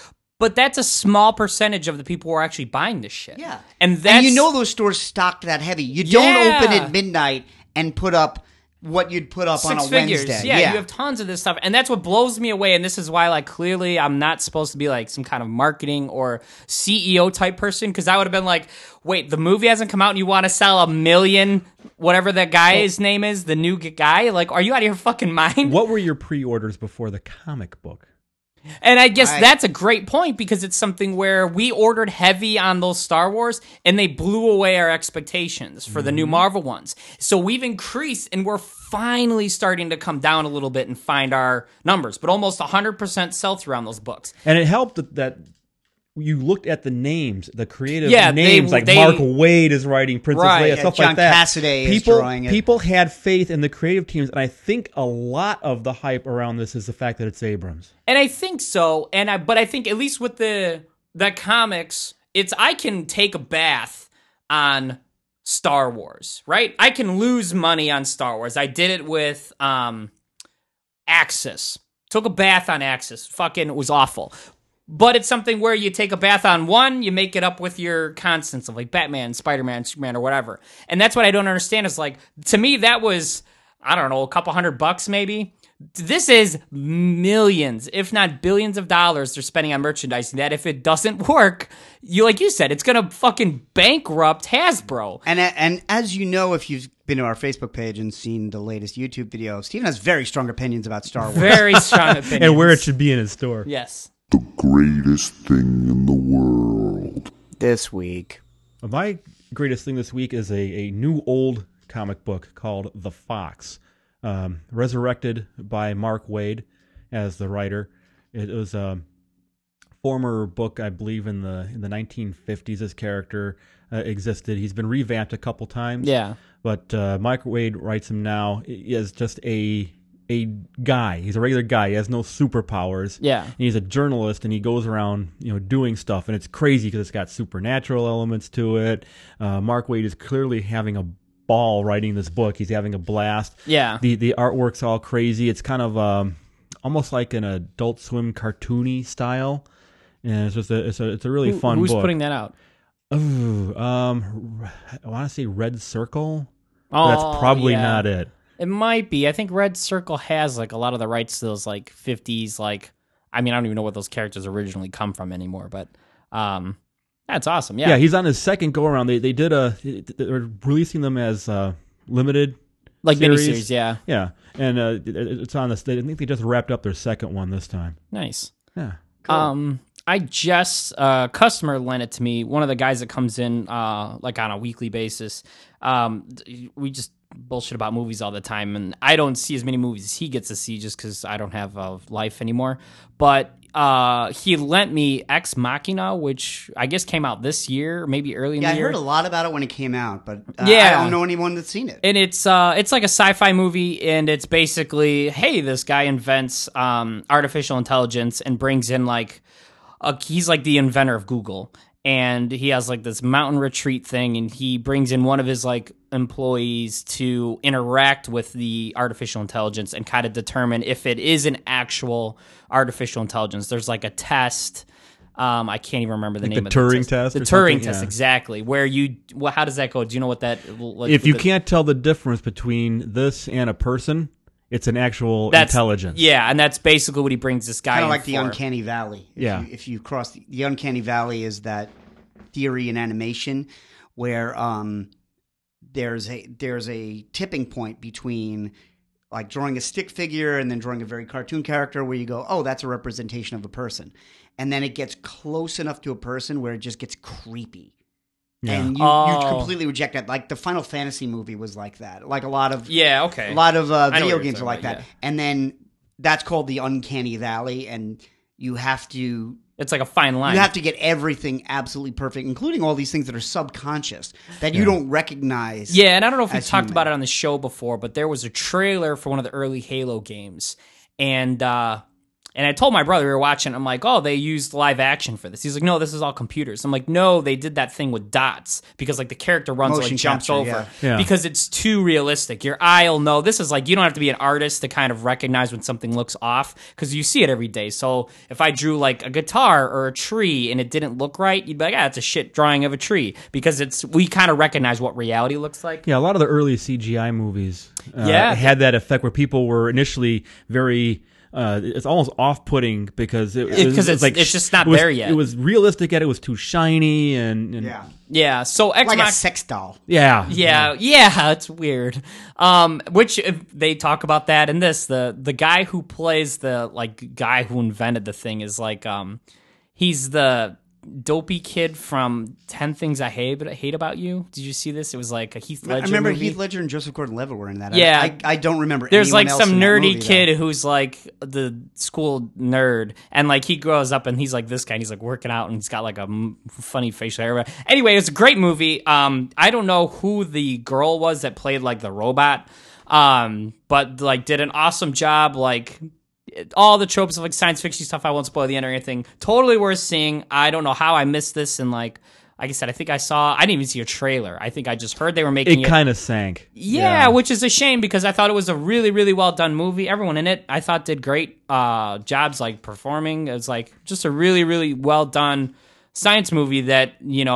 but that's a small percentage of the people who are actually buying this shit. Yeah. And that's, you know those stores stocked that heavy. You don't Yeah. open at midnight and put up what you'd put up on a six figures. Wednesday. Yeah, you have tons of this stuff, and that's what blows me away. And this is why, like, clearly, I'm not supposed to be like some kind of marketing or CEO type person, because I would have been like, wait, the movie hasn't come out, and you want to sell 1 million, whatever that guy's name is, the new guy? Like, are you out of your fucking mind? What were your pre-orders before the comic book? And I guess that's a great point, because it's something where we ordered heavy on those Star Wars and they blew away our expectations for the new Marvel ones. So we've increased and we're finally starting to come down a little bit and find our numbers, but almost 100% sell-through on those books. And it helped that you looked at the names, the creative Yeah, names, like Mark Waid is writing Princess Right, Leia, stuff John like that. Cassaday is drawing it. People had faith in the creative teams, and I think a lot of the hype around this is the fact that it's Abrams. And I think so, but I think at least with the comics, I can take a bath on Star Wars, right? I can lose money on Star Wars. I did it with Axis. Took a bath on Axis. Fucking, it was awful. But it's something where you take a bath on one, you make it up with your constants of like Batman, Spider-Man, Superman, or whatever. And that's what I don't understand is like, to me, that was, I don't know, a couple $100 maybe. This is millions, if not billions of dollars they're spending on merchandising that if it doesn't work, like you said, it's going to fucking bankrupt Hasbro. And as you know, if you've been to our Facebook page and seen the latest YouTube video, Steven has very strong opinions about Star Wars. Very strong opinions. And where it should be in his store. Yes. The greatest thing in the world. This week. My greatest thing this week is a new old comic book called The Fox, resurrected by Mark Waid as the writer. It was a former book, I believe, in the 1950s. This character existed. He's been revamped a couple times. Yeah. But Mark Waid writes him now. He is just a guy. He's a regular guy. He has no superpowers. Yeah. And he's a journalist, and he goes around, doing stuff, and it's crazy because it's got supernatural elements to it. Mark Waid is clearly having a ball writing this book. He's having a blast. Yeah. The artwork's all crazy. It's kind of almost like an Adult Swim cartoony style, and it's just it's a really fun book. Who's putting that out? Ooh, I want to say Red Circle. Oh, That's probably yeah. not it. It might be. I think Red Circle has like a lot of the rights to those like 50s, like, I mean, I don't even know where those characters originally come from anymore, but that's awesome. Yeah. Yeah, he's on his second go around. They they're releasing them as limited like series. miniseries, yeah. Yeah, and it's on this. I think they just wrapped up their second one this time. Nice. Yeah. I just a customer lent it to me. One of the guys that comes in like on a weekly basis. We just bullshit about movies all the time, and I don't see as many movies as he gets to see just because I don't have a life anymore. But he lent me Ex Machina, which I guess came out this year, maybe early in the I year. heard a lot about it when it came out, but Yeah. I don't know anyone that's seen it. And it's like a sci-fi movie, and it's basically, hey, this guy invents artificial intelligence and brings in he's like the inventor of Google, and he has like this mountain retreat thing, and he brings in one of his like employees to interact with the artificial intelligence and kind of determine if it is an actual artificial intelligence. There's like a test. I can't even remember the name the of the Turing test. The or Turing something? test, Yeah. exactly. Where how does that go? Do you know what that? If you can't tell the difference between this and a person, it's an actual intelligence. Yeah, and that's basically what he brings this guy Kind in of like the for. Uncanny Valley. If you cross the Uncanny Valley is that theory in animation where there's a tipping point between like drawing a stick figure and then drawing a very cartoon character where you go, oh, that's a representation of a person. And then it gets close enough to a person where it just gets creepy. Yeah. And you completely reject that. Like the Final Fantasy movie was like that. Like a lot of Yeah, okay. a lot of what video you're games are talking like about, that. yeah. And then that's called the Uncanny Valley, and you have to It's like a fine line. you have to get everything absolutely perfect, including all these things that are subconscious that you don't recognize. Yeah, and I don't know if we as talked human. about it on the show before, but there was a trailer for one of the early Halo games, and And I told my brother, we were watching, I'm like, oh, they used live action for this. He's like, no, this is all computers. I'm like, no, they did that thing with dots because like the character runs Motion like jumps capture, over yeah. because it's too realistic. Your eye will know. This is like, you don't have to be an artist to kind of recognize when something looks off because you see it every day. So if I drew like a guitar or a tree and it didn't look right, you'd be like, it's a shit drawing of a tree because we kind of recognize what reality looks like. Yeah, a lot of the early CGI movies Yeah. had that effect where people were initially very... it's almost off-putting because it's just not there yet. It was realistic, yet it was too shiny, and Yeah. So Ex Like Mach- a sex doll. Yeah, it's weird. Which they talk about that in this. The guy who plays the like guy who invented the thing is like he's the dopey kid from 10 Things I Hate About You. Did you see this? It was like a Heath Ledger I remember movie. Heath Ledger and Joseph Gordon-Levitt were in that. Yeah. I don't remember. There's anyone like else some in that nerdy movie, kid though. who's like the school nerd, and like he grows up and he's like this guy, and he's like working out and he's got like a funny facial hair. Anyway, it's a great movie. I don't know who the girl was that played like the robot, but like did an awesome job. Like all the tropes of like science fiction stuff. I won't spoil the end or anything. Totally worth seeing. I don't know how I missed this, and like I said, I didn't even see a trailer. I think I just heard they were making it. it kind of sank. Yeah, which is a shame because I thought it was a really, really well done movie. Everyone in it, I thought, did great jobs, like performing. It was like just a really, really well done science movie that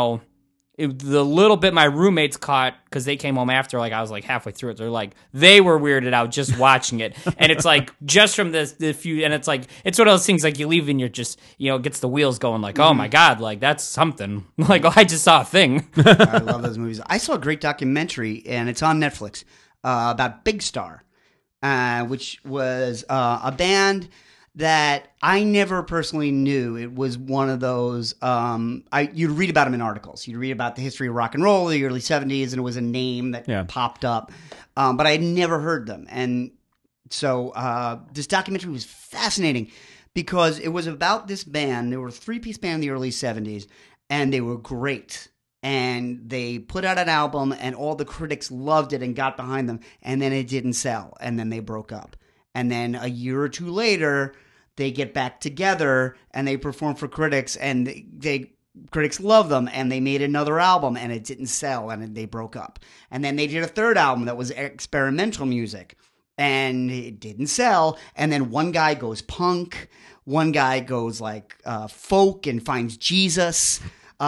the little bit my roommates caught because they came home after, like I was like halfway through it. They're like they were weirded out just watching it, and it's like just from the few, and it's like it's one of those things like you leave and you're just gets the wheels going like oh my god, like that's something like I just saw a thing. I love those movies. I saw a great documentary, and it's on Netflix, about Big Star, which was a band that I never personally knew. It was one of those, you'd read about them in articles. You'd read about the history of rock and roll, the early 70s, and it was a name that popped up. But I had never heard them. And so this documentary was fascinating because it was about this band. They were a three-piece band in the early 70s, and they were great. And they put out an album, and all the critics loved it and got behind them, and then it didn't sell, and then they broke up. And then a year or two later, they get back together and they perform for critics, and critics love them, and they made another album and it didn't sell, and they broke up. And then they did a third album that was experimental music, and it didn't sell. And then one guy goes punk, one guy goes like folk and finds Jesus.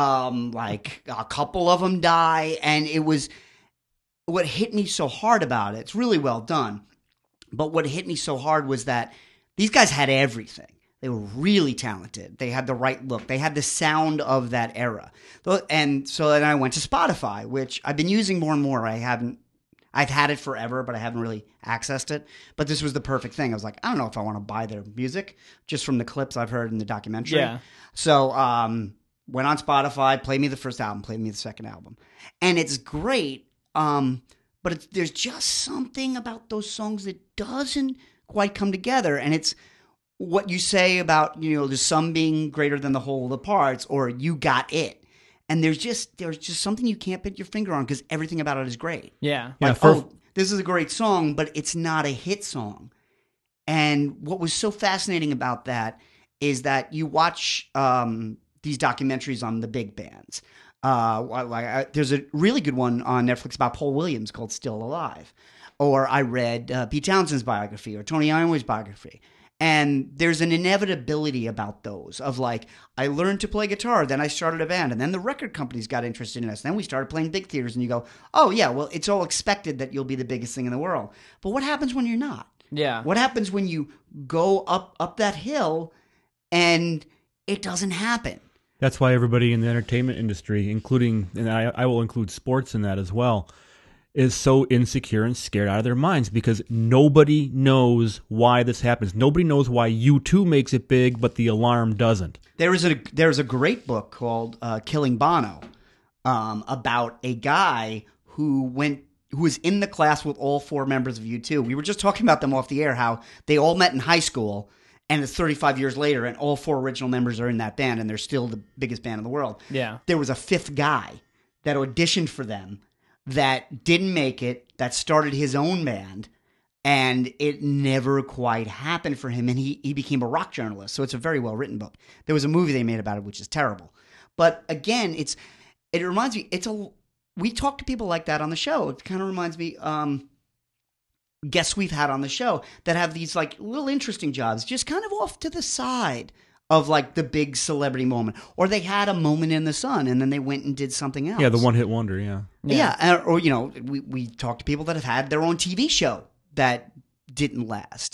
Like a couple of them die, and it was what hit me so hard about it. It's really well done, but what hit me so hard was that these guys had everything. They were really talented. They had the right look. They had the sound of that era. And so then I went to Spotify, which I've been using more and more. I've had it forever, but I haven't really accessed it. But this was the perfect thing. I was like, I don't know if I want to buy their music just from the clips I've heard in the documentary. Yeah. So went on Spotify, played me the first album, played me the second album. And it's great, but there's just something about those songs that doesn't quite come together. And it's what you say about, the sum being greater than the whole of the parts, or you got it. And there's just something you can't put your finger on because everything about it is great. Yeah. Like, this is a great song, but it's not a hit song. And what was so fascinating about that is that you watch these documentaries on the big bands. There's a really good one on Netflix about Paul Williams called Still Alive. Or I read Pete Townshend's biography or Tony Iommi's biography. And there's an inevitability about those of like, I learned to play guitar, then I started a band, and then the record companies got interested in us. Then we started playing big theaters, and you go, oh yeah, well, it's all expected that you'll be the biggest thing in the world. But what happens when you're not? Yeah. What happens when you go up that hill and it doesn't happen? That's why everybody in the entertainment industry, including, and I will include sports in that as well, is so insecure and scared out of their minds because nobody knows why this happens. Nobody knows why U2 makes it big, but the Alarm doesn't. There's a great book called Killing Bono about a guy who was in the class with all four members of U2. We were just talking about them off the air, how they all met in high school, and it's 35 years later, and all four original members are in that band, and they're still the biggest band in the world. Yeah. There was a fifth guy that auditioned for them that didn't make it, that started his own band, And it never quite happened for him, and he became a rock journalist. So it's a very well-written book. There was a movie they made about it, which is terrible. But again, it reminds me, we talk to people like that on the show. It kind of reminds me, guests we've had on the show that have these like little interesting jobs, just kind of off to the side of like the big celebrity moment, or they had a moment in the sun and then they went and did something else. Yeah, the one-hit wonder, yeah. Yeah, or we talk to people that have had their own TV show that didn't last.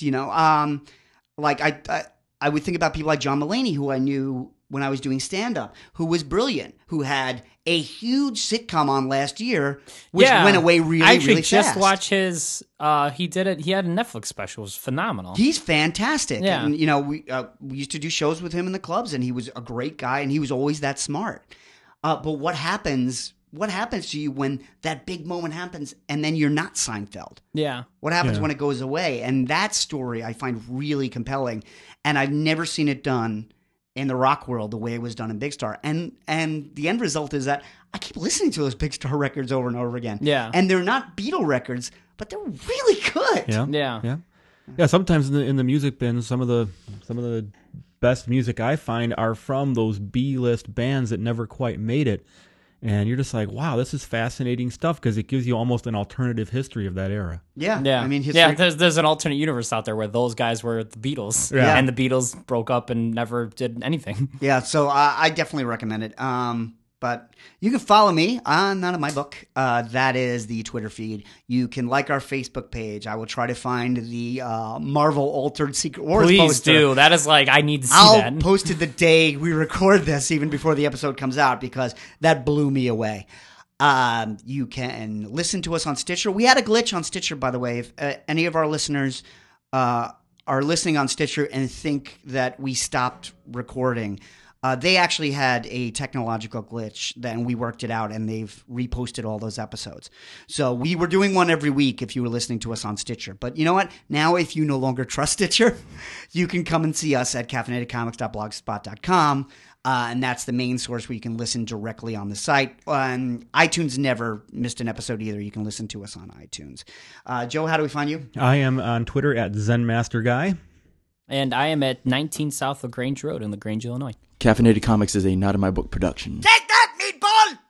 Like I would think about people like John Mulaney, who I knew when I was doing stand-up, who was brilliant, who had a huge sitcom on last year, which went away really, I actually really fast. just watched his. He did it. He had a Netflix special. It was phenomenal. He's fantastic. Yeah. And, we used to do shows with him in the clubs, and he was a great guy, and he was always that smart. But what happens to you when that big moment happens and then you're not Seinfeld? Yeah. What happens when it goes away? And that story I find really compelling, and I've never seen it done in the rock world the way it was done in Big Star. And the end result is that I keep listening to those Big Star records over and over again. Yeah. And they're not Beatle records, but they're really good. Yeah. Sometimes in the music bins, some of the best music I find are from those B-list bands that never quite made it. And you're just like, wow, this is fascinating stuff because it gives you almost an alternative history of that era. Yeah. Yeah. I mean, history. There's an alternate universe out there where those guys were the Beatles. Yeah. And the Beatles broke up and never did anything. Yeah, so I definitely recommend it. But you can follow me on Not in My Book. That is the Twitter feed. You can like our Facebook page. I will try to find the Marvel Altered Secret Wars Please poster. do. That is like, I need to see I'll that. post it the day we record this, even before the episode comes out, because that blew me away. You can listen to us on Stitcher. We had a glitch on Stitcher, by the way. If any of our listeners are listening on Stitcher and think that we stopped recording, they actually had a technological glitch, then we worked it out, and they've reposted all those episodes. So we were doing one every week if you were listening to us on Stitcher. But you know what? Now, if you no longer trust Stitcher, you can come and see us at caffeinatedcomics.blogspot.com. And that's the main source where you can listen directly on the site. iTunes never missed an episode either. You can listen to us on iTunes. Joe, how do we find you? I am on Twitter at ZenMasterGuy. And I am at 19 South LaGrange Road in LaGrange, Illinois. Caffeinated Comics is a Not in My Book production. Take that, meatball!